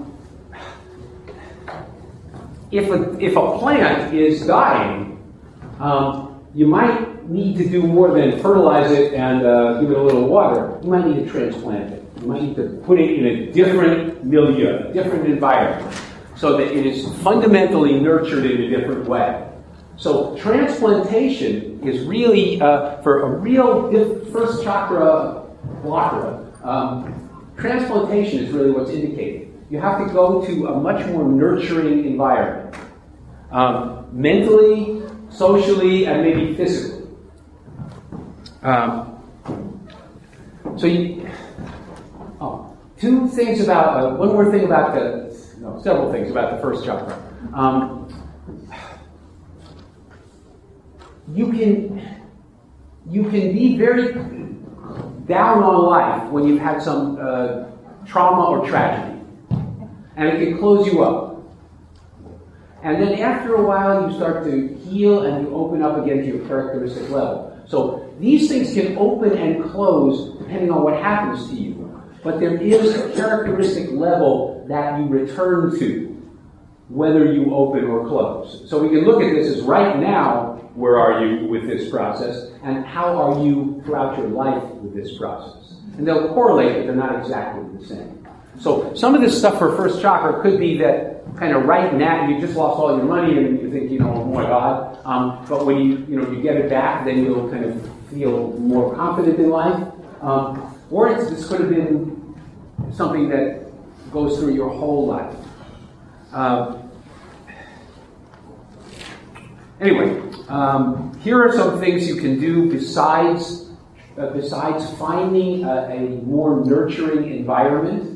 if a plant is dying, you might need to do more than fertilize it and give it a little water. You might need to transplant it. You might need to put it in a different milieu, a different environment, so that it is fundamentally nurtured in a different way. So transplantation is really, for a real first chakra blocker, transplantation is really what's indicated. You have to go to a much more nurturing environment, mentally, socially, and maybe physically. Two things about, one more thing about several things about the first chakra. You can be very down on life when you've had some trauma or tragedy, and it can close you up. And then after a while, you start to heal and you open up again to your characteristic level. So these things can open and close depending on what happens to you. But there is a characteristic level that you return to, whether you open or close. So we can look at this as right now, where are you with this process, and how are you throughout your life with this process. And they'll correlate, but they're not exactly the same. So some of this stuff for first chakra could be that kind of right now you just lost all your money and you think, oh my God. But when you get it back, then you'll kind of feel more confident in life. Or this could have been something that goes through your whole life. Anyway, here are some things you can do besides finding a more nurturing environment.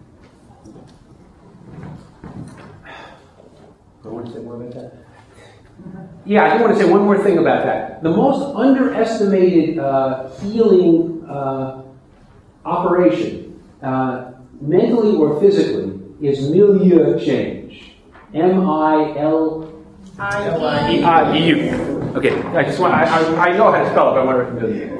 I want to say more about that. Yeah, I do want to say one more thing about that. The most underestimated healing operation, mentally or physically, is milieu change. M-I-L-I-E-U. Okay, I know how to spell it, but I want to familiar.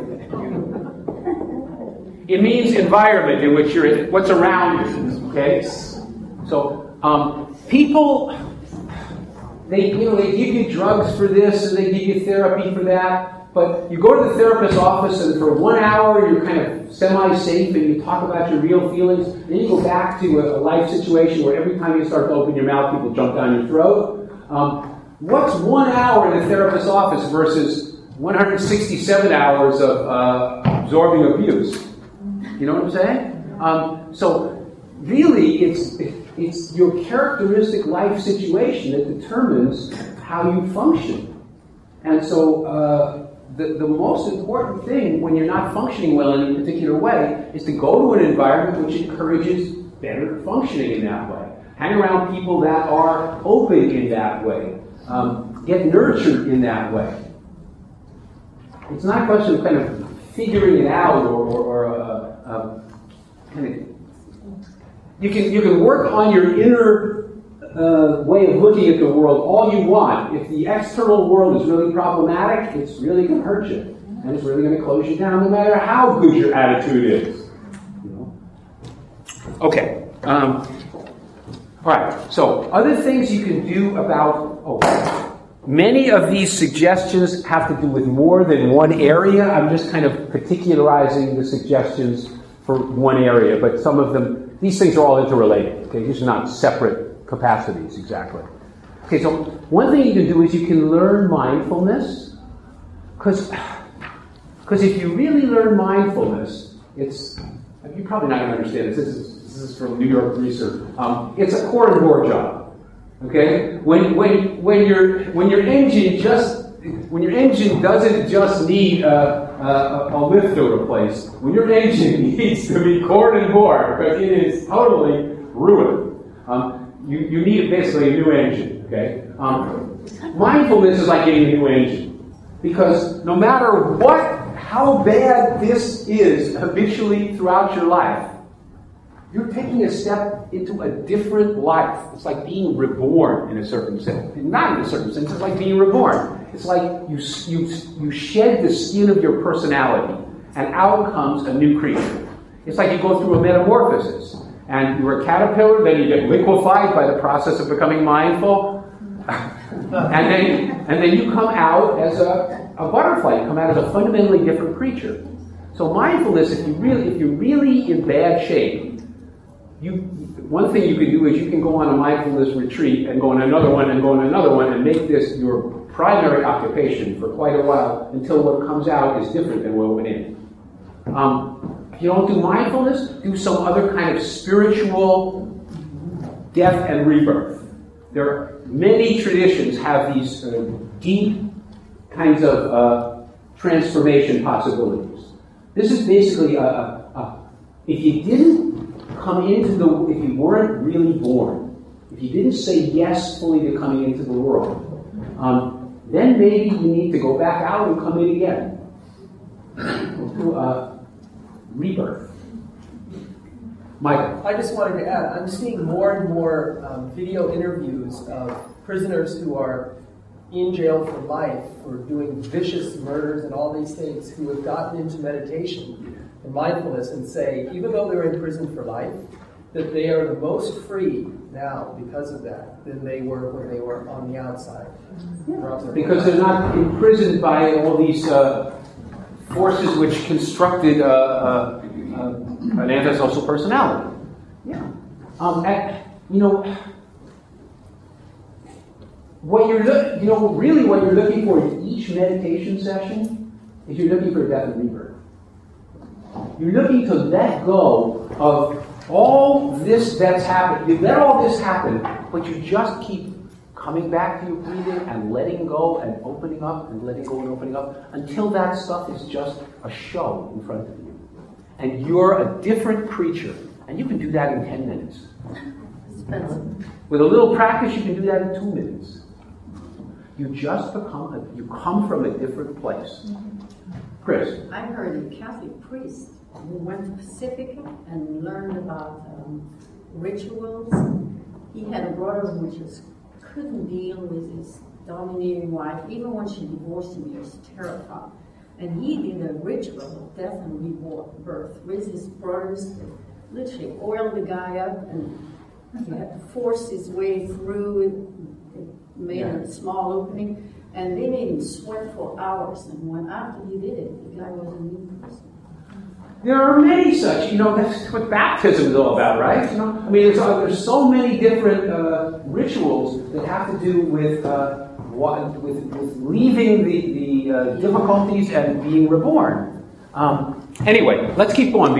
It means environment in which you're, what's around you. Okay, so people they give you drugs for this and they give you therapy for that. But you go to the therapist's office and for 1 hour you're kind of semi-safe and you talk about your real feelings. Then you go back to a life situation where every time you start to open your mouth, people jump down your throat. What's 1 hour in the therapist's office versus 167 hours of absorbing abuse? You know what I'm saying? So really, it's your characteristic life situation that determines how you function. And so the most important thing when you're not functioning well in a particular way is to go to an environment which encourages better functioning in that way. Hang around people that are open in that way. Get nurtured in that way. It's not a question of kind of figuring it out or kind of. You can work on your inner way of looking at the world all you want. If the external world is really problematic, it's really going to hurt you, and it's really going to close you down, no matter how good your attitude is. You know? Okay. All right. So, other things you can do about. Many of these suggestions have to do with more than one area. I'm just kind of particularizing the suggestions for one area, but some of them, these things are all interrelated. Okay, these are not separate capacities exactly. Okay, so one thing you can do is you can learn mindfulness, because if you really learn mindfulness, you're probably not going to understand this. This is from New York research. It's a core and core job. Okay, when your engine doesn't just need a lifter replaced, when your engine needs to be cored and bored because it is totally ruined, you need basically a new engine. Okay, mindfulness is like getting a new engine, because no matter how bad this is habitually throughout your life, you're taking a step into a different life. It's like being reborn in a certain sense. Not in a certain sense, it's like being reborn. It's like you shed the skin of your personality, and out comes a new creature. It's like you go through a metamorphosis. And you were a caterpillar, then you get liquefied by the process of becoming mindful. and then you come out as a butterfly. You come out as a fundamentally different creature. So mindfulness, if you're really in bad shape, one thing you can do is you can go on a mindfulness retreat and go on another one and go on another one and make this your primary occupation for quite a while until what comes out is different than what went in. If you don't do mindfulness, do some other kind of spiritual death and rebirth. There are many traditions have these deep kinds of transformation possibilities. This is basically if you weren't really born, if you didn't say yes fully to coming into the world, then maybe you need to go back out and come in again. Rebirth. Michael. I just wanted to add, I'm seeing more and more video interviews of prisoners who are in jail for life for doing vicious murders and all these things, who have gotten into meditation and mindfulness and say, even though they're in prison for life, that they are the most free now because of that than they were when they were on the outside. Yeah. Because they're not imprisoned by all these forces which constructed an antisocial personality. Yeah. What you're looking for in each meditation session is you're looking for death and rebirth. You're looking to let go of all this that's happened. You let all this happen, but you just keep coming back to your breathing and letting go and opening up and letting go and opening up until that stuff is just a show in front of you. And you're a different creature. And you can do that in 10 minutes. With a little practice, you can do that in 2 minutes. You just you come from a different place. Chris. I heard a Catholic priest who went to Pacifica and learned about rituals. He had a brother who just couldn't deal with his domineering wife. Even when she divorced him, he was terrified. And he did a ritual of death and rebirth with his brothers. Literally oiled the guy up, and he had to force his way through made a small opening, and they made him sweat for hours. And when after he did it, the guy was a new person. There are many such, that's what baptism is all about, right? I mean, there's so many different rituals that have to do with leaving the difficulties and being reborn. Anyway, let's keep going.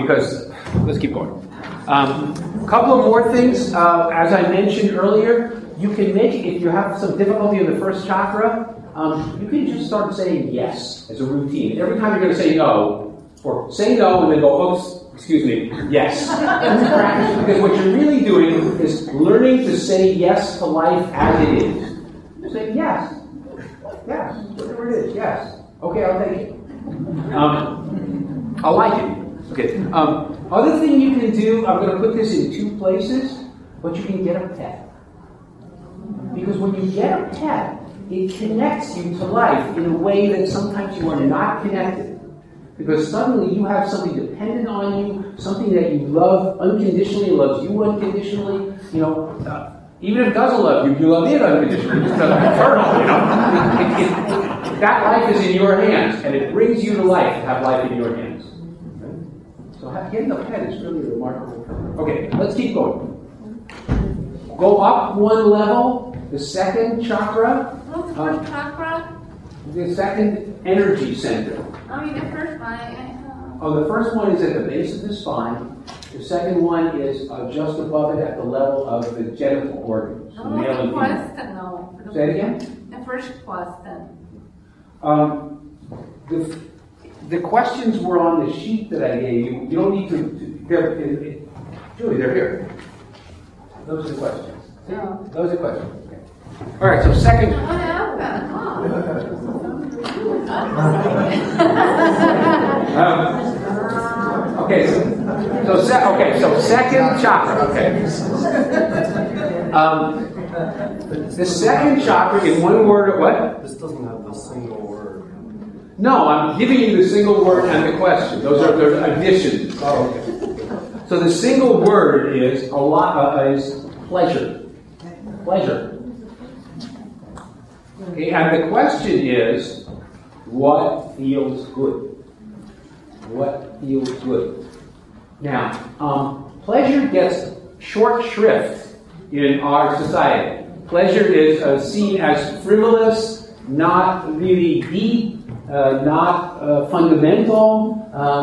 A couple of more things. As I mentioned earlier, you can if you have some difficulty in the first chakra, you can just start saying yes as a routine. Every time you're going to say no, or say no and then go, oops, excuse me, yes. Because what you're really doing is learning to say yes to life as it is. You're saying yes, whatever it is, yes. Okay, I'll take it. I like it. Okay. Other thing you can do, I'm going to put this in 2 places, but you can get a pet. Because when you get a pet, it connects you to life in a way that sometimes you are not connected. Because suddenly you have something dependent on you, something that you love unconditionally, loves you unconditionally. Even if it doesn't love you, you love it unconditionally. It's eternal, That life is in your hands, and it brings you to life to have life in your hands. Okay? So getting a pet is really remarkable. Okay, let's keep going. Go up 1 level, the second chakra. What's the first chakra? The second energy center. I mean, the first one. The first one is at the base of the spine. The second one is just above it at the level of the genital organs. The male and female. Say it again? The first question. The questions were on the sheet that I gave you. You don't need to Julie, they're here. Those are the questions. No. Those are the questions. Okay. All right, so second. So second chakra. Okay. The second chakra in 1 word. What? This doesn't have the single word. No, I'm giving you the single word and the question. Those are additions. Oh, okay. So the single word is is pleasure. Pleasure. Okay, and the question is, what feels good? What feels good? Now, pleasure gets short shrift in our society. Pleasure is seen as frivolous, not really deep, not fundamental.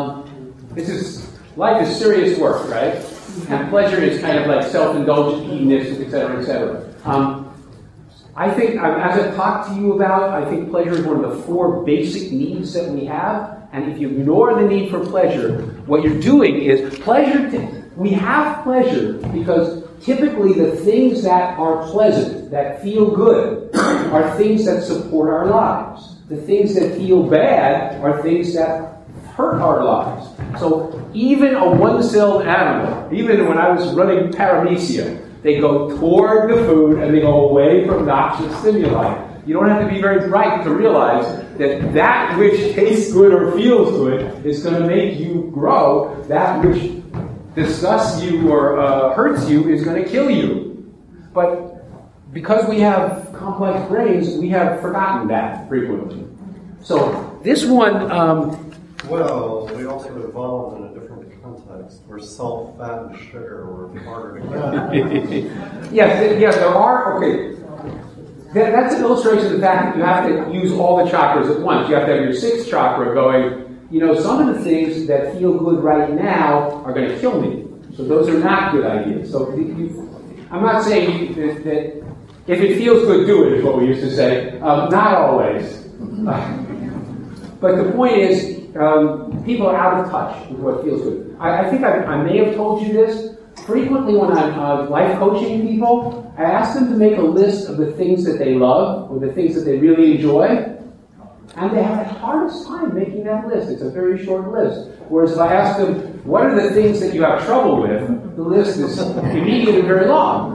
Life is serious work, right? And pleasure is kind of like self-indulgent, hedonistic, etc., etc. I think, as I've talked to you about, I think pleasure is one of the 4 basic needs that we have. And if you ignore the need for pleasure, what you're doing is we have pleasure because typically the things that are pleasant, that feel good, are things that support our lives. The things that feel bad are things that hurt our lives. So even a one-celled animal, even when I was running paramecia, they go toward the food and they go away from noxious stimuli. You don't have to be very bright to realize that which tastes good or feels good is going to make you grow. That which disgusts you or hurts you is going to kill you. But because we have complex brains, we have forgotten that frequently. So this one... well, we also evolved in a different context where salt, fat, and sugar were harder to get. Yes, there are. Okay. That's an illustration of the fact that you have to use all the chakras at once. You have to have your 6th chakra going, some of the things that feel good right now are going to kill me. So those are not good ideas. So I'm not saying that if it feels good, do it, is what we used to say. Not always. But the point is, people are out of touch with what feels good. I think I may have told you this. Frequently when I'm life coaching people, I ask them to make a list of the things that they love or the things that they really enjoy. And they have the hardest time making that list. It's a very short list. Whereas if I ask them, what are the things that you have trouble with, the list is immediately very long.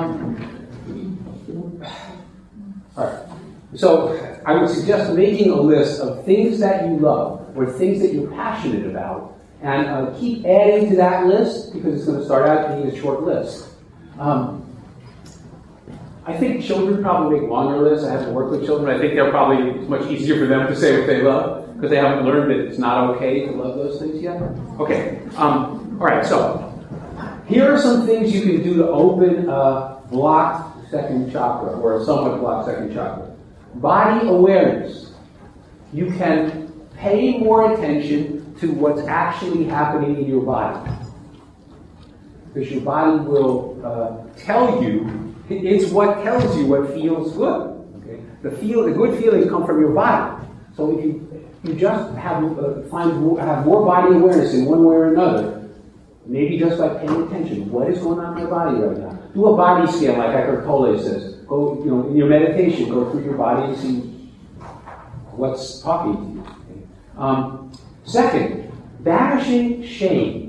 All right. So I would suggest making a list of things that you love or things that you're passionate about, and keep adding to that list because it's going to start out being a short list. I think children probably make longer lists. I haven't worked with children. I think it's much easier for them to say what they love because they haven't learned that it's not okay to love those things yet. Okay. All right. So here are some things you can do to open a blocked second chakra or a somewhat blocked second chakra. Body awareness. You can pay more attention to what's actually happening in your body. Because your body will tell you, it's what tells you what feels good. Okay? The good feelings come from your body. So if you just have more body awareness in one way or another, maybe just by paying attention, what is going on in my body right now? Do a body scan like Eckhart Tolle says. Go, in your meditation, go through your body and see what's talking to you. Okay? Second, banishing shame.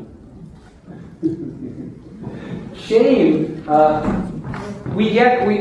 Shame, we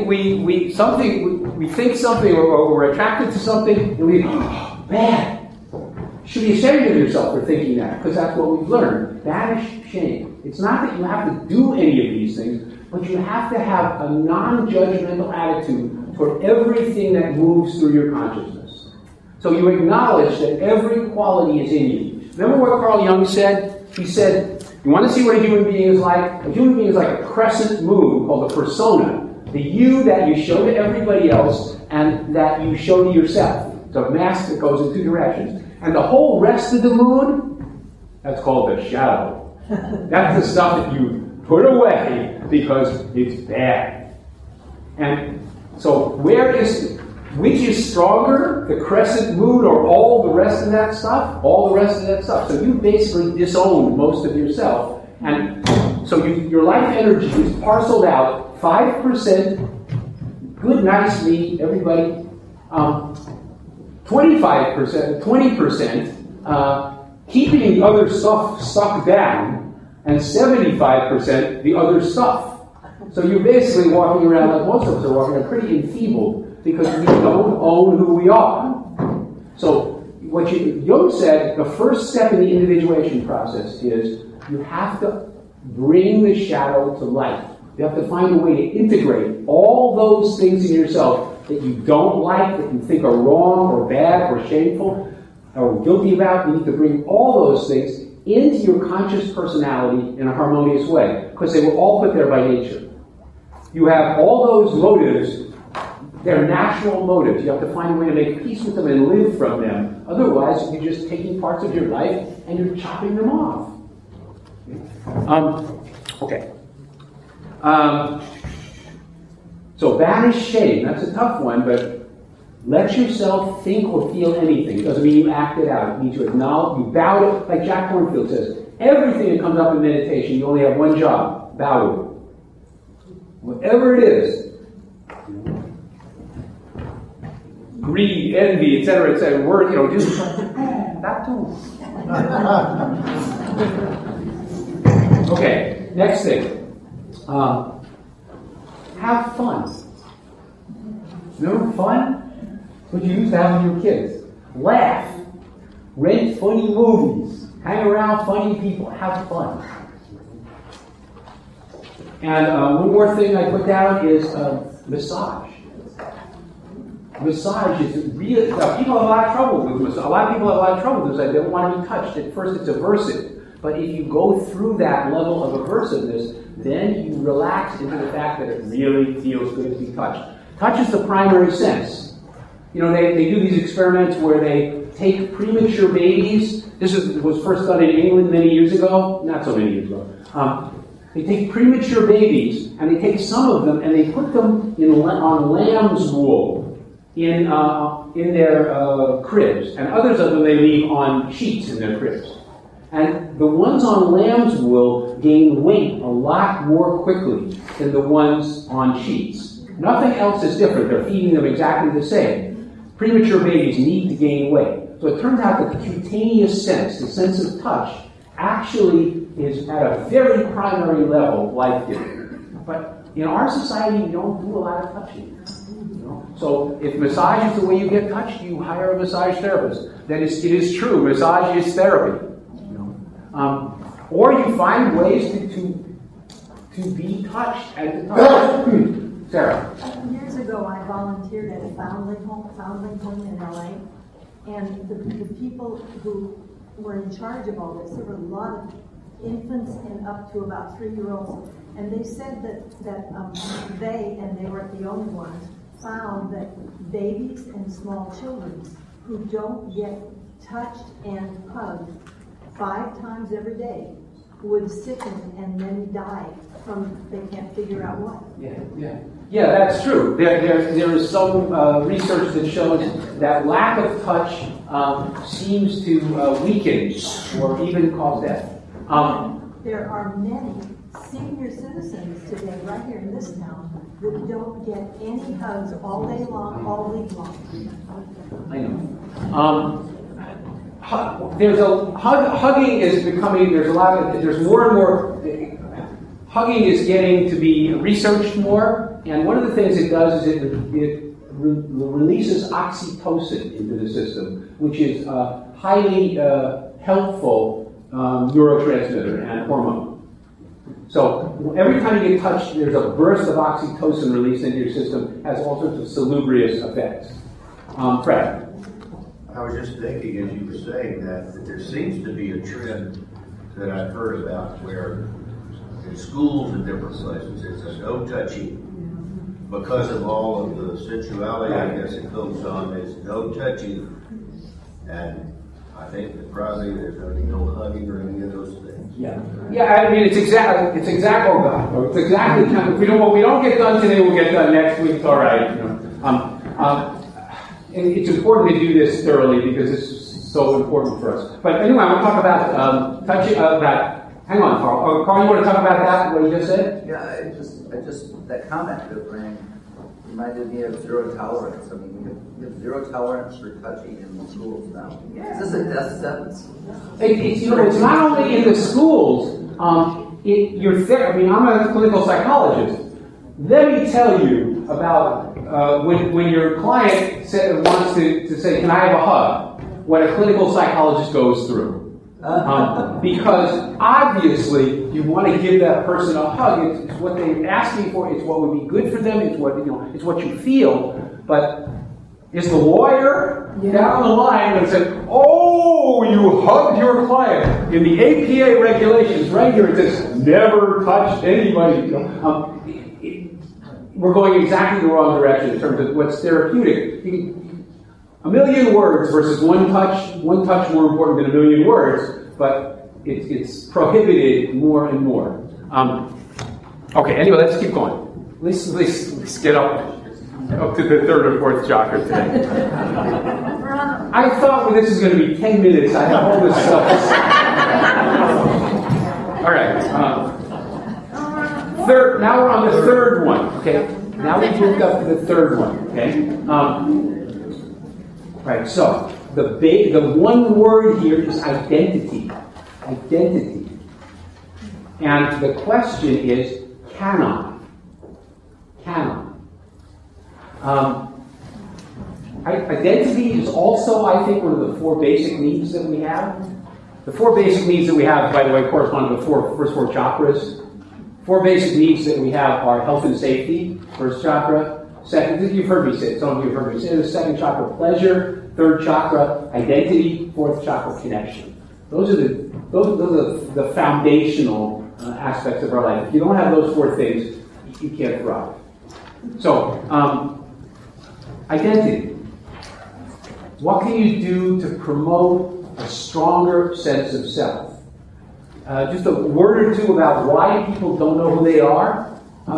think something or we're attracted to something and we go, oh, bad. You should be ashamed of yourself for thinking that because that's what we've learned. Banish shame. It's not that you have to do any of these things, but you have to have a non-judgmental attitude toward everything that moves through your consciousness. So you acknowledge that every quality is in you. Remember what Carl Jung said? He said, you want to see what a human being is like? A human being is like a crescent moon called a persona. The you that you show to everybody else and that you show to yourself. It's a mask that goes in two directions. And the whole rest of the moon, that's called the shadow. That's the stuff that you put away because it's bad. And so which is stronger, the crescent moon or all the rest of that stuff? All the rest of that stuff. So you basically disowned most of yourself. And so your life energy is parceled out 5%, good, nice, me, everybody. 25%, 20% keeping the other stuff stuck down, and 75% the other stuff. So you're basically walking around like most of us are walking around, pretty enfeebled. Because we don't own who we are. So what Jung said, the first step in the individuation process is you have to bring the shadow to light. You have to find a way to integrate all those things in yourself that you don't like, that you think are wrong or bad or shameful or guilty about. You need to bring all those things into your conscious personality in a harmonious way because they were all put there by nature. You have all those motives. They're natural motives. You have to find a way to make peace with them and live from them. Otherwise, you're just taking parts of your life and you're chopping them off. Okay. So banish shame. That's a tough one, but let yourself think or feel anything. It doesn't mean you act it out. It means you acknowledge, you bow to it. Like Jack Kornfield says, everything that comes up in meditation, you only have one job. Bow to it. Whatever it is. Greed, envy, etc., etc. Word, just that too. Okay, next thing. Have fun. Remember fun? What you used to have with your kids. Laugh. Rent funny movies. Hang around funny people. Have fun. And one more thing I put down is massage. Massage is really, people have a lot of trouble with massage. A lot of people have a lot of trouble with this. They don't want to be touched. At first it's aversive. But if you go through that level of aversiveness, then you relax into the fact that it really feels good to be touched. Touch is the primary sense. They do these experiments where they take premature babies. This was first done in England many years ago. Not so many years ago. They take premature babies, and they take some of them, and they put them on lamb's wool. In their cribs, and others of them they leave on sheets in their cribs. And the ones on lamb's wool gain weight a lot more quickly than the ones on sheets. Nothing else is different. They're feeding them exactly the same. Premature babies need to gain weight. So it turns out that the cutaneous sense, the sense of touch, actually is at a very primary level life-giving. But in our society, we don't do a lot of touching. So if massage is the way you get touched, you hire a massage therapist. Then it is true, massage is therapy. Or you find ways to be touched and to touch. Sarah. Years ago, I volunteered at a foundling home in LA, and the people who were in charge of all this, there were a lot of infants and up to about 3-year-olds, and they said that they weren't the only ones, found that babies and small children who don't get touched and hugged 5 times every day would sicken and then die from they can't figure out what. Yeah, that's true. There is some research that shows that lack of touch seems to weaken or even cause death. There are many senior citizens today, right here in this town, that don't get any hugs all day long, all week long. I know. Hugging is becoming. There's more and more. Hugging is getting to be researched more, and one of the things it does is it releases oxytocin into the system, which is a highly helpful neurotransmitter and hormone. So every time you get touched, there's a burst of oxytocin released into your system, has all sorts of salubrious effects. Fred. I was just thinking, as you were saying that there seems to be a trend that I've heard about where in schools and different places it's a no touching. Because of all of the sensuality, I guess it goes on, it's no touching. And I think that probably there's going to be no hugging or any of those things. Yeah. I mean, it's exactly. If we don't get done today, we'll get done next week. It's all right. And it's important to do this thoroughly because this is so important for us. But anyway, I want to talk about touching. Hang on, Carl. Carl, you want to talk about that? What you just said? Yeah, I just that comment that reminded me of zero tolerance. I mean, we have zero tolerance for touching in the schools now. Yeah. Is this a death sentence? It's not only in the schools. I'm a clinical psychologist. Let me tell you about when your client wants to say, "Can I have a hug?" What a clinical psychologist goes through. Because obviously you want to give that person a hug. It's what they're asking for. It's what would be good for them. It's what you feel. But is the lawyer down the line and said, "Oh, you hugged your client"? In the APA regulations, right here it says, "Never touch anybody." We're going exactly the wrong direction in terms of what's therapeutic. A million words versus one touch more important than a million words, but it's prohibited more and more. Okay, anyway, let's keep going. Let's get up to the third or fourth chakra today. I thought this was going to be 10 minutes. I have all this stuff. All right. Now we're on the third one. Okay. Now we've moved up to the third one. Okay. Right. So the one word here is identity. Identity. And the question is, can I? Identity is also, I think, one of the 4 basic needs that we have. The 4 basic needs that we have, by the way, correspond to the first 4 chakras. 4 basic needs that we have are health and safety, first chakra. Second, you've heard me say it, some of you have heard me say it. The second chakra, pleasure. Third chakra, identity. Fourth chakra, connection. Those are the foundational aspects of our life. If you don't have those 4 things, you can't thrive. So, identity. What can you do to promote a stronger sense of self? Just a word or two about why people don't know who they are.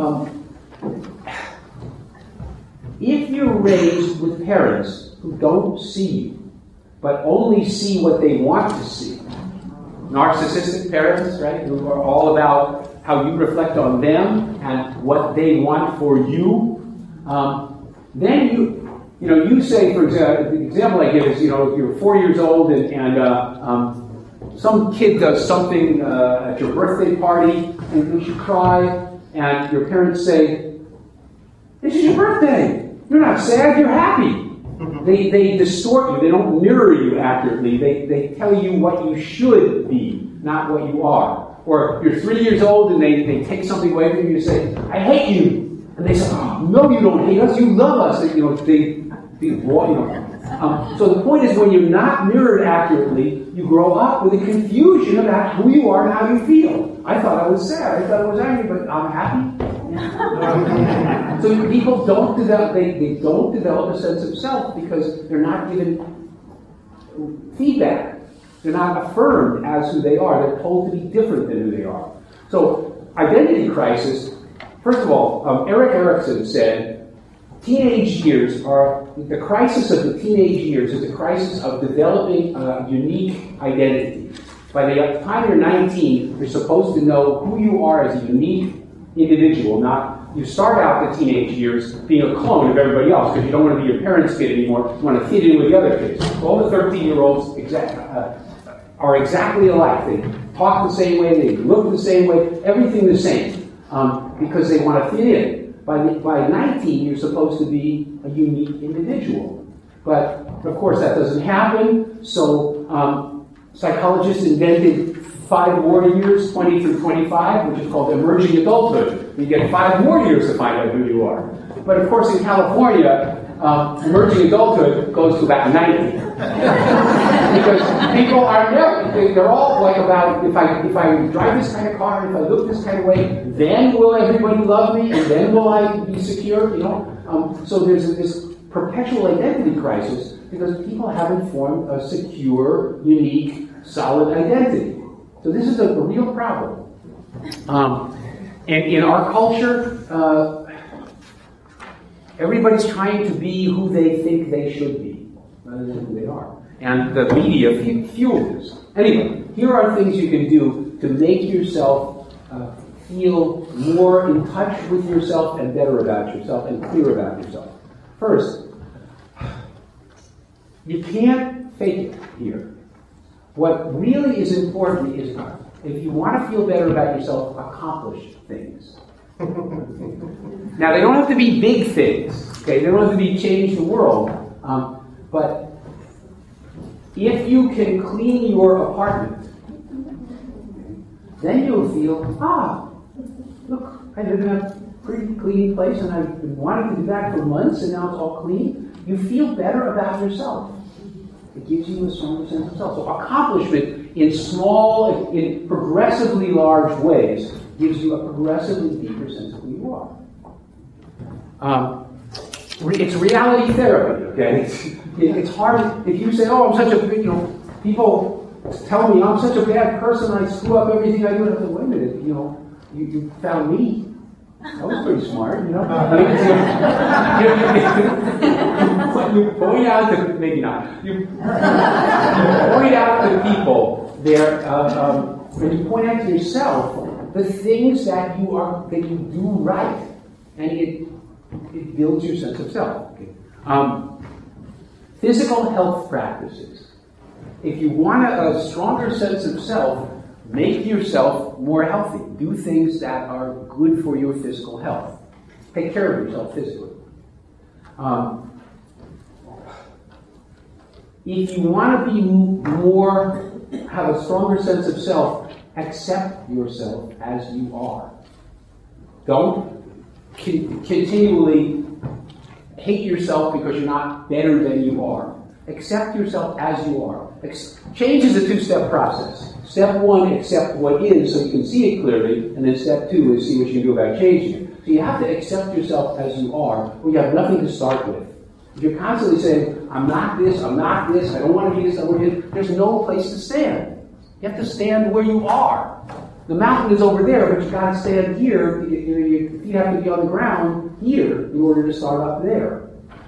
If you're raised with parents who don't see you, but only see what they want to see, narcissistic parents, right, who are all about how you reflect on them and what they want for you, then you say, for example, the example I give is, if you're 4 years old and some kid does something at your birthday party and you should cry, and your parents say, "This is your birthday. You're not sad, you're happy." They distort you. They don't mirror you accurately. They tell you what you should be, not what you are. Or you're 3 years old and they take something away from you and say, "I hate you." And they say, oh, no, you don't hate us, you love us. And, so the point is, when you're not mirrored accurately, you grow up with a confusion about who you are and how you feel. I thought I was sad, I thought I was angry, but I'm happy. So people don't develop, they don't develop a sense of self because they're not given feedback. They're not affirmed as who they are. They're told to be different than who they are. So identity crisis, first of all, Erik Erikson said, teenage years are, the crisis of the teenage years is a crisis of developing a unique identity. By the time you're 19, you're supposed to know who you are as a unique individual, not you start out the teenage years being a clone of everybody else because you don't want to be your parents' kid anymore. You want to fit in with the other kids. All the 13-year-olds are exactly alike. They talk the same way, they look the same way, everything the same, because they want to fit in. By 19, you're supposed to be a unique individual. But, of course, that doesn't happen, so psychologists invented 5 more years, 20 through 25, which is called emerging adulthood. You get 5 more years to find out who you are. But, of course, in California, emerging adulthood goes to about 90. Because people are they're all like about, if I drive this kind of car, if I look this kind of way, then will everybody love me, and then will I be secure, so there's this perpetual identity crisis because people haven't formed a secure, unique, solid identity. So this is a real problem. And in our culture, everybody's trying to be who they think they should be, rather than who they are. And the media fuel this. Anyway, here are things you can do to make yourself feel more in touch with yourself and better about yourself and clear about yourself. First, you can't fake it here. What really is important is, if you want to feel better about yourself, accomplish things. Now, they don't have to be big things. Okay, they don't have to be change the world. But if you can clean your apartment, then you'll feel, look, I live in a pretty clean place and I've been wanting to do that for months and now it's all clean. You feel better about yourself. It gives you a stronger sense of self. So accomplishment in small, in progressively large ways gives you a progressively deeper sense of who you are. It's reality therapy, okay? It's hard if you say, I'm such a big, people tell me I'm such a bad person, I screw up everything I do. I say, wait a minute, you found me. That was pretty smart, You point out to, maybe not, you point out to people when you point out to yourself the things that you do right, and it builds your sense of self. Okay. Physical health practices. If you want a stronger sense of self, make yourself more healthy. Do things that are good for your physical health. Take care of yourself physically. If you want to be have a stronger sense of self, accept yourself as you are. Don't continually hate yourself because you're not better than you are. Accept yourself as you are. Change is a 2-step process. Step 1, accept what is so you can see it clearly, and then step 2 is see what you can do about changing it. So you have to accept yourself as you are, or you have nothing to start with. If you're constantly saying, I'm not this, I don't want to be this, I want to be this, there's no place to stand. You have to stand where you are. The mountain is over there, but you've got to stand here. You have to be on the ground here in order to start up there.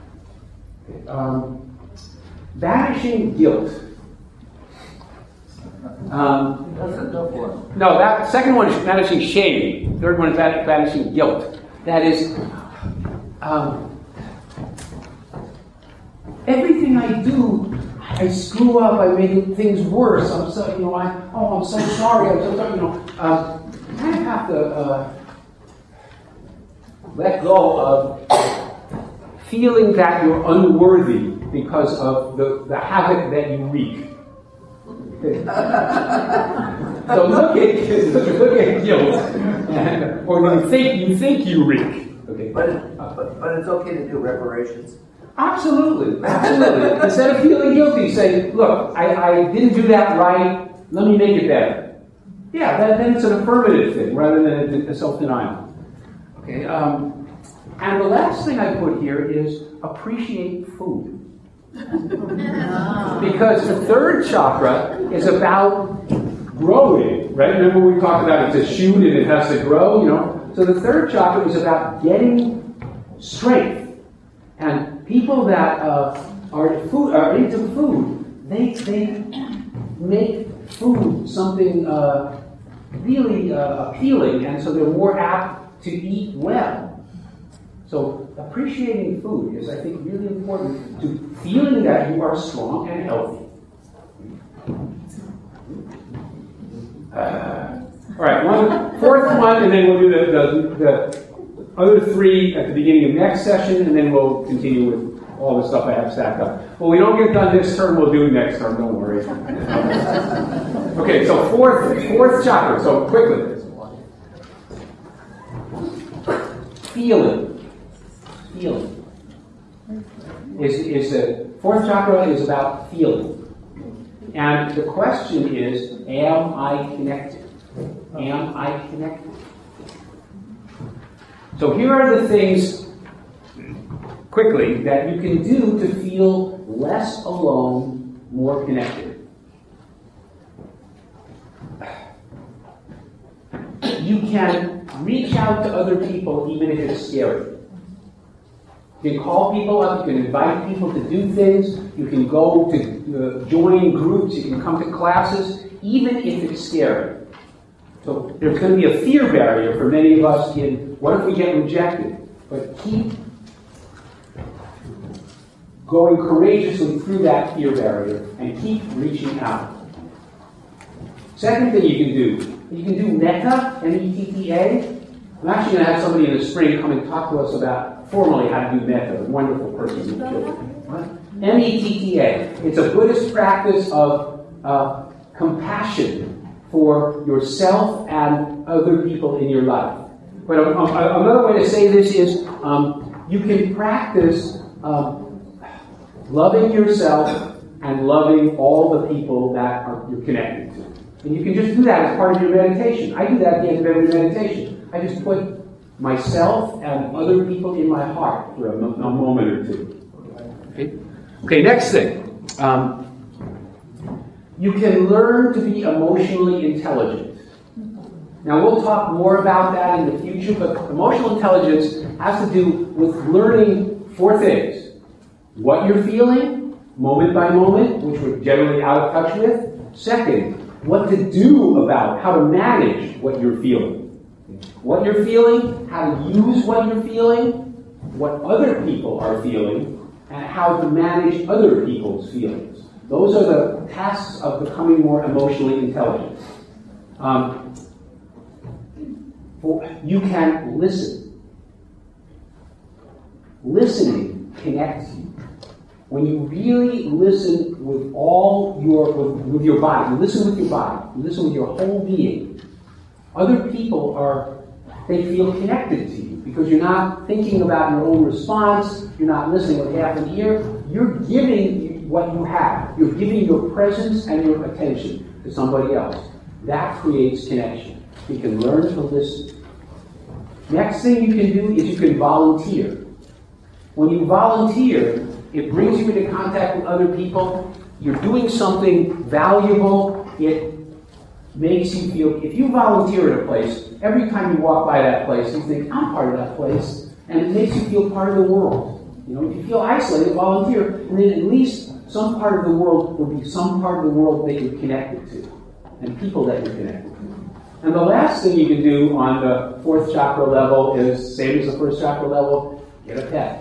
Banishing guilt. That's a tough one. No, that second one is banishing shame. Third one is banishing guilt. That is, everything I do, I screw up. I make things worse. I'm so, I'm so sorry. I'm so sorry. You kind of have to let go of feeling that you're unworthy because of the havoc that you wreak. So look at guilt, or you think you wreak. Okay. But it's okay to do reparations. Absolutely, absolutely. Instead of feeling guilty, say, look, I didn't do that right, let me make it better. Yeah, then it's an affirmative thing rather than a self-denial. Okay, and the last thing I put here is appreciate food. Because the third chakra is about growing, right? Remember we talked about it's a shoot and it has to grow, you know? So the third chakra is about getting strength. And people that are into food, they make food something really appealing, and so they're more apt to eat well. So appreciating food is, I think, really important to feeling that you are strong and healthy. All right, fourth one, and then we'll do the other three at the beginning of next session, and then we'll continue with all the stuff I have stacked up. Well, we don't get done this term, we'll do next term, don't worry. Okay, so fourth chakra, so quickly. Feeling. Is the fourth chakra is about feeling. And the question is, am I connected? Am I connected? So here are the things, quickly, that you can do to feel less alone, more connected. You can reach out to other people even if it's scary. You can call people up, you can invite people to do things, you can go to join groups, you can come to classes, even if it's scary. So there's going to be a fear barrier for many of us in what if we get rejected? But keep going courageously through that fear barrier and keep reaching out. Second thing you can do metta, M-E-T-T-A. I'm actually going to have somebody in the spring come and talk to us about formally how to do metta, a wonderful person with children. M-E-T-T-A. It's a Buddhist practice of compassion for yourself and other people in your life. But another way to say this is you can practice loving yourself and loving all the people that you're connected to. And you can just do that as part of your meditation. I do that at the end of every meditation. I just put myself and other people in my heart for a moment or two. Okay, next thing. You can learn to be emotionally intelligent. Now, we'll talk more about that in the future, but emotional intelligence has to do with learning four things. What you're feeling, moment by moment, which we're generally out of touch with. Second, what to do about, how to manage what you're feeling. What you're feeling, how to use what you're feeling, what other people are feeling, and how to manage other people's feelings. Those are the tasks of becoming more emotionally intelligent. You can listen. Listening connects you. When you really listen with all with your body, you listen with your body, you listen with your whole being, other people they feel connected to you because you're not thinking about your own response, you're not listening with half an ear, you're giving what you have. You're giving your presence and your attention to somebody else. That creates connection. You can learn to listen. Next thing you can do is you can volunteer. When you volunteer, it brings you into contact with other people. You're doing something valuable. It makes you feel, if you volunteer at a place, every time you walk by that place, you think, I'm part of that place. And it makes you feel part of the world. You know, if you feel isolated, volunteer, and then at least some part of the world will be some part of the world that you're connected to, and people that you're connected to. And the last thing you can do on the fourth chakra level is, same as the first chakra level, get a pet.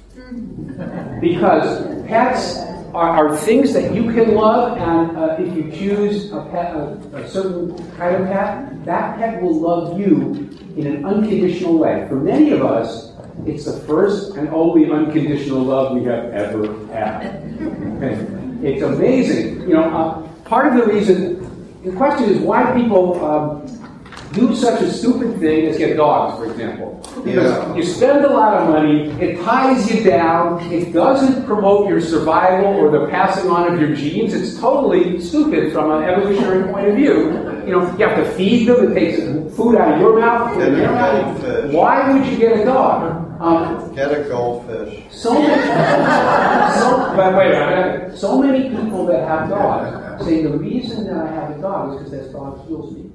Because pets are things that you can love, and if you choose a pet, a certain kind of pet, that pet will love you in an unconditional way. For many of us, it's the first and only unconditional love we have ever had. Okay. It's amazing. You know, part of the reason, the question is why people do such a stupid thing as get dogs, for example. Because Yeah. you spend a lot of money, it ties you down, it doesn't promote your survival or the passing on of your genes. It's totally stupid from an evolutionary point of view. You have to feed them, it takes food out of your mouth, food in their mouth. Why would you get a dog? Get a goldfish. So many people that have dogs say the reason that I have a dog is because this dog heals me.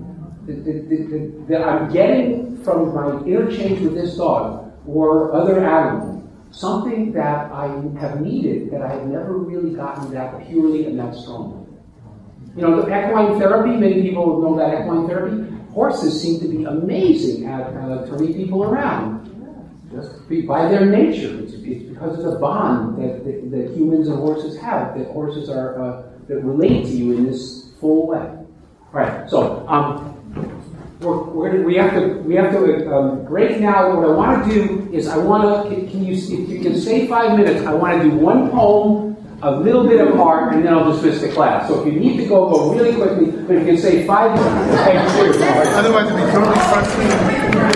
That I'm getting from my interchange with this dog or other animal something that I have needed that I have never really gotten that purely and that strongly. The equine therapy, many people know that equine therapy. Horses seem to be amazing at turning people around. Just by their nature, it's because of the bond that humans and horses have. That horses are that relate to you in this full way. All right, so we have to break now. What I want to do is if you can stay 5 minutes, I want to do one poem, a little bit of art, and then I'll dismiss the class. So if you need to go really quickly, but if you can stay 5 minutes. Otherwise, it'd be totally frustrating.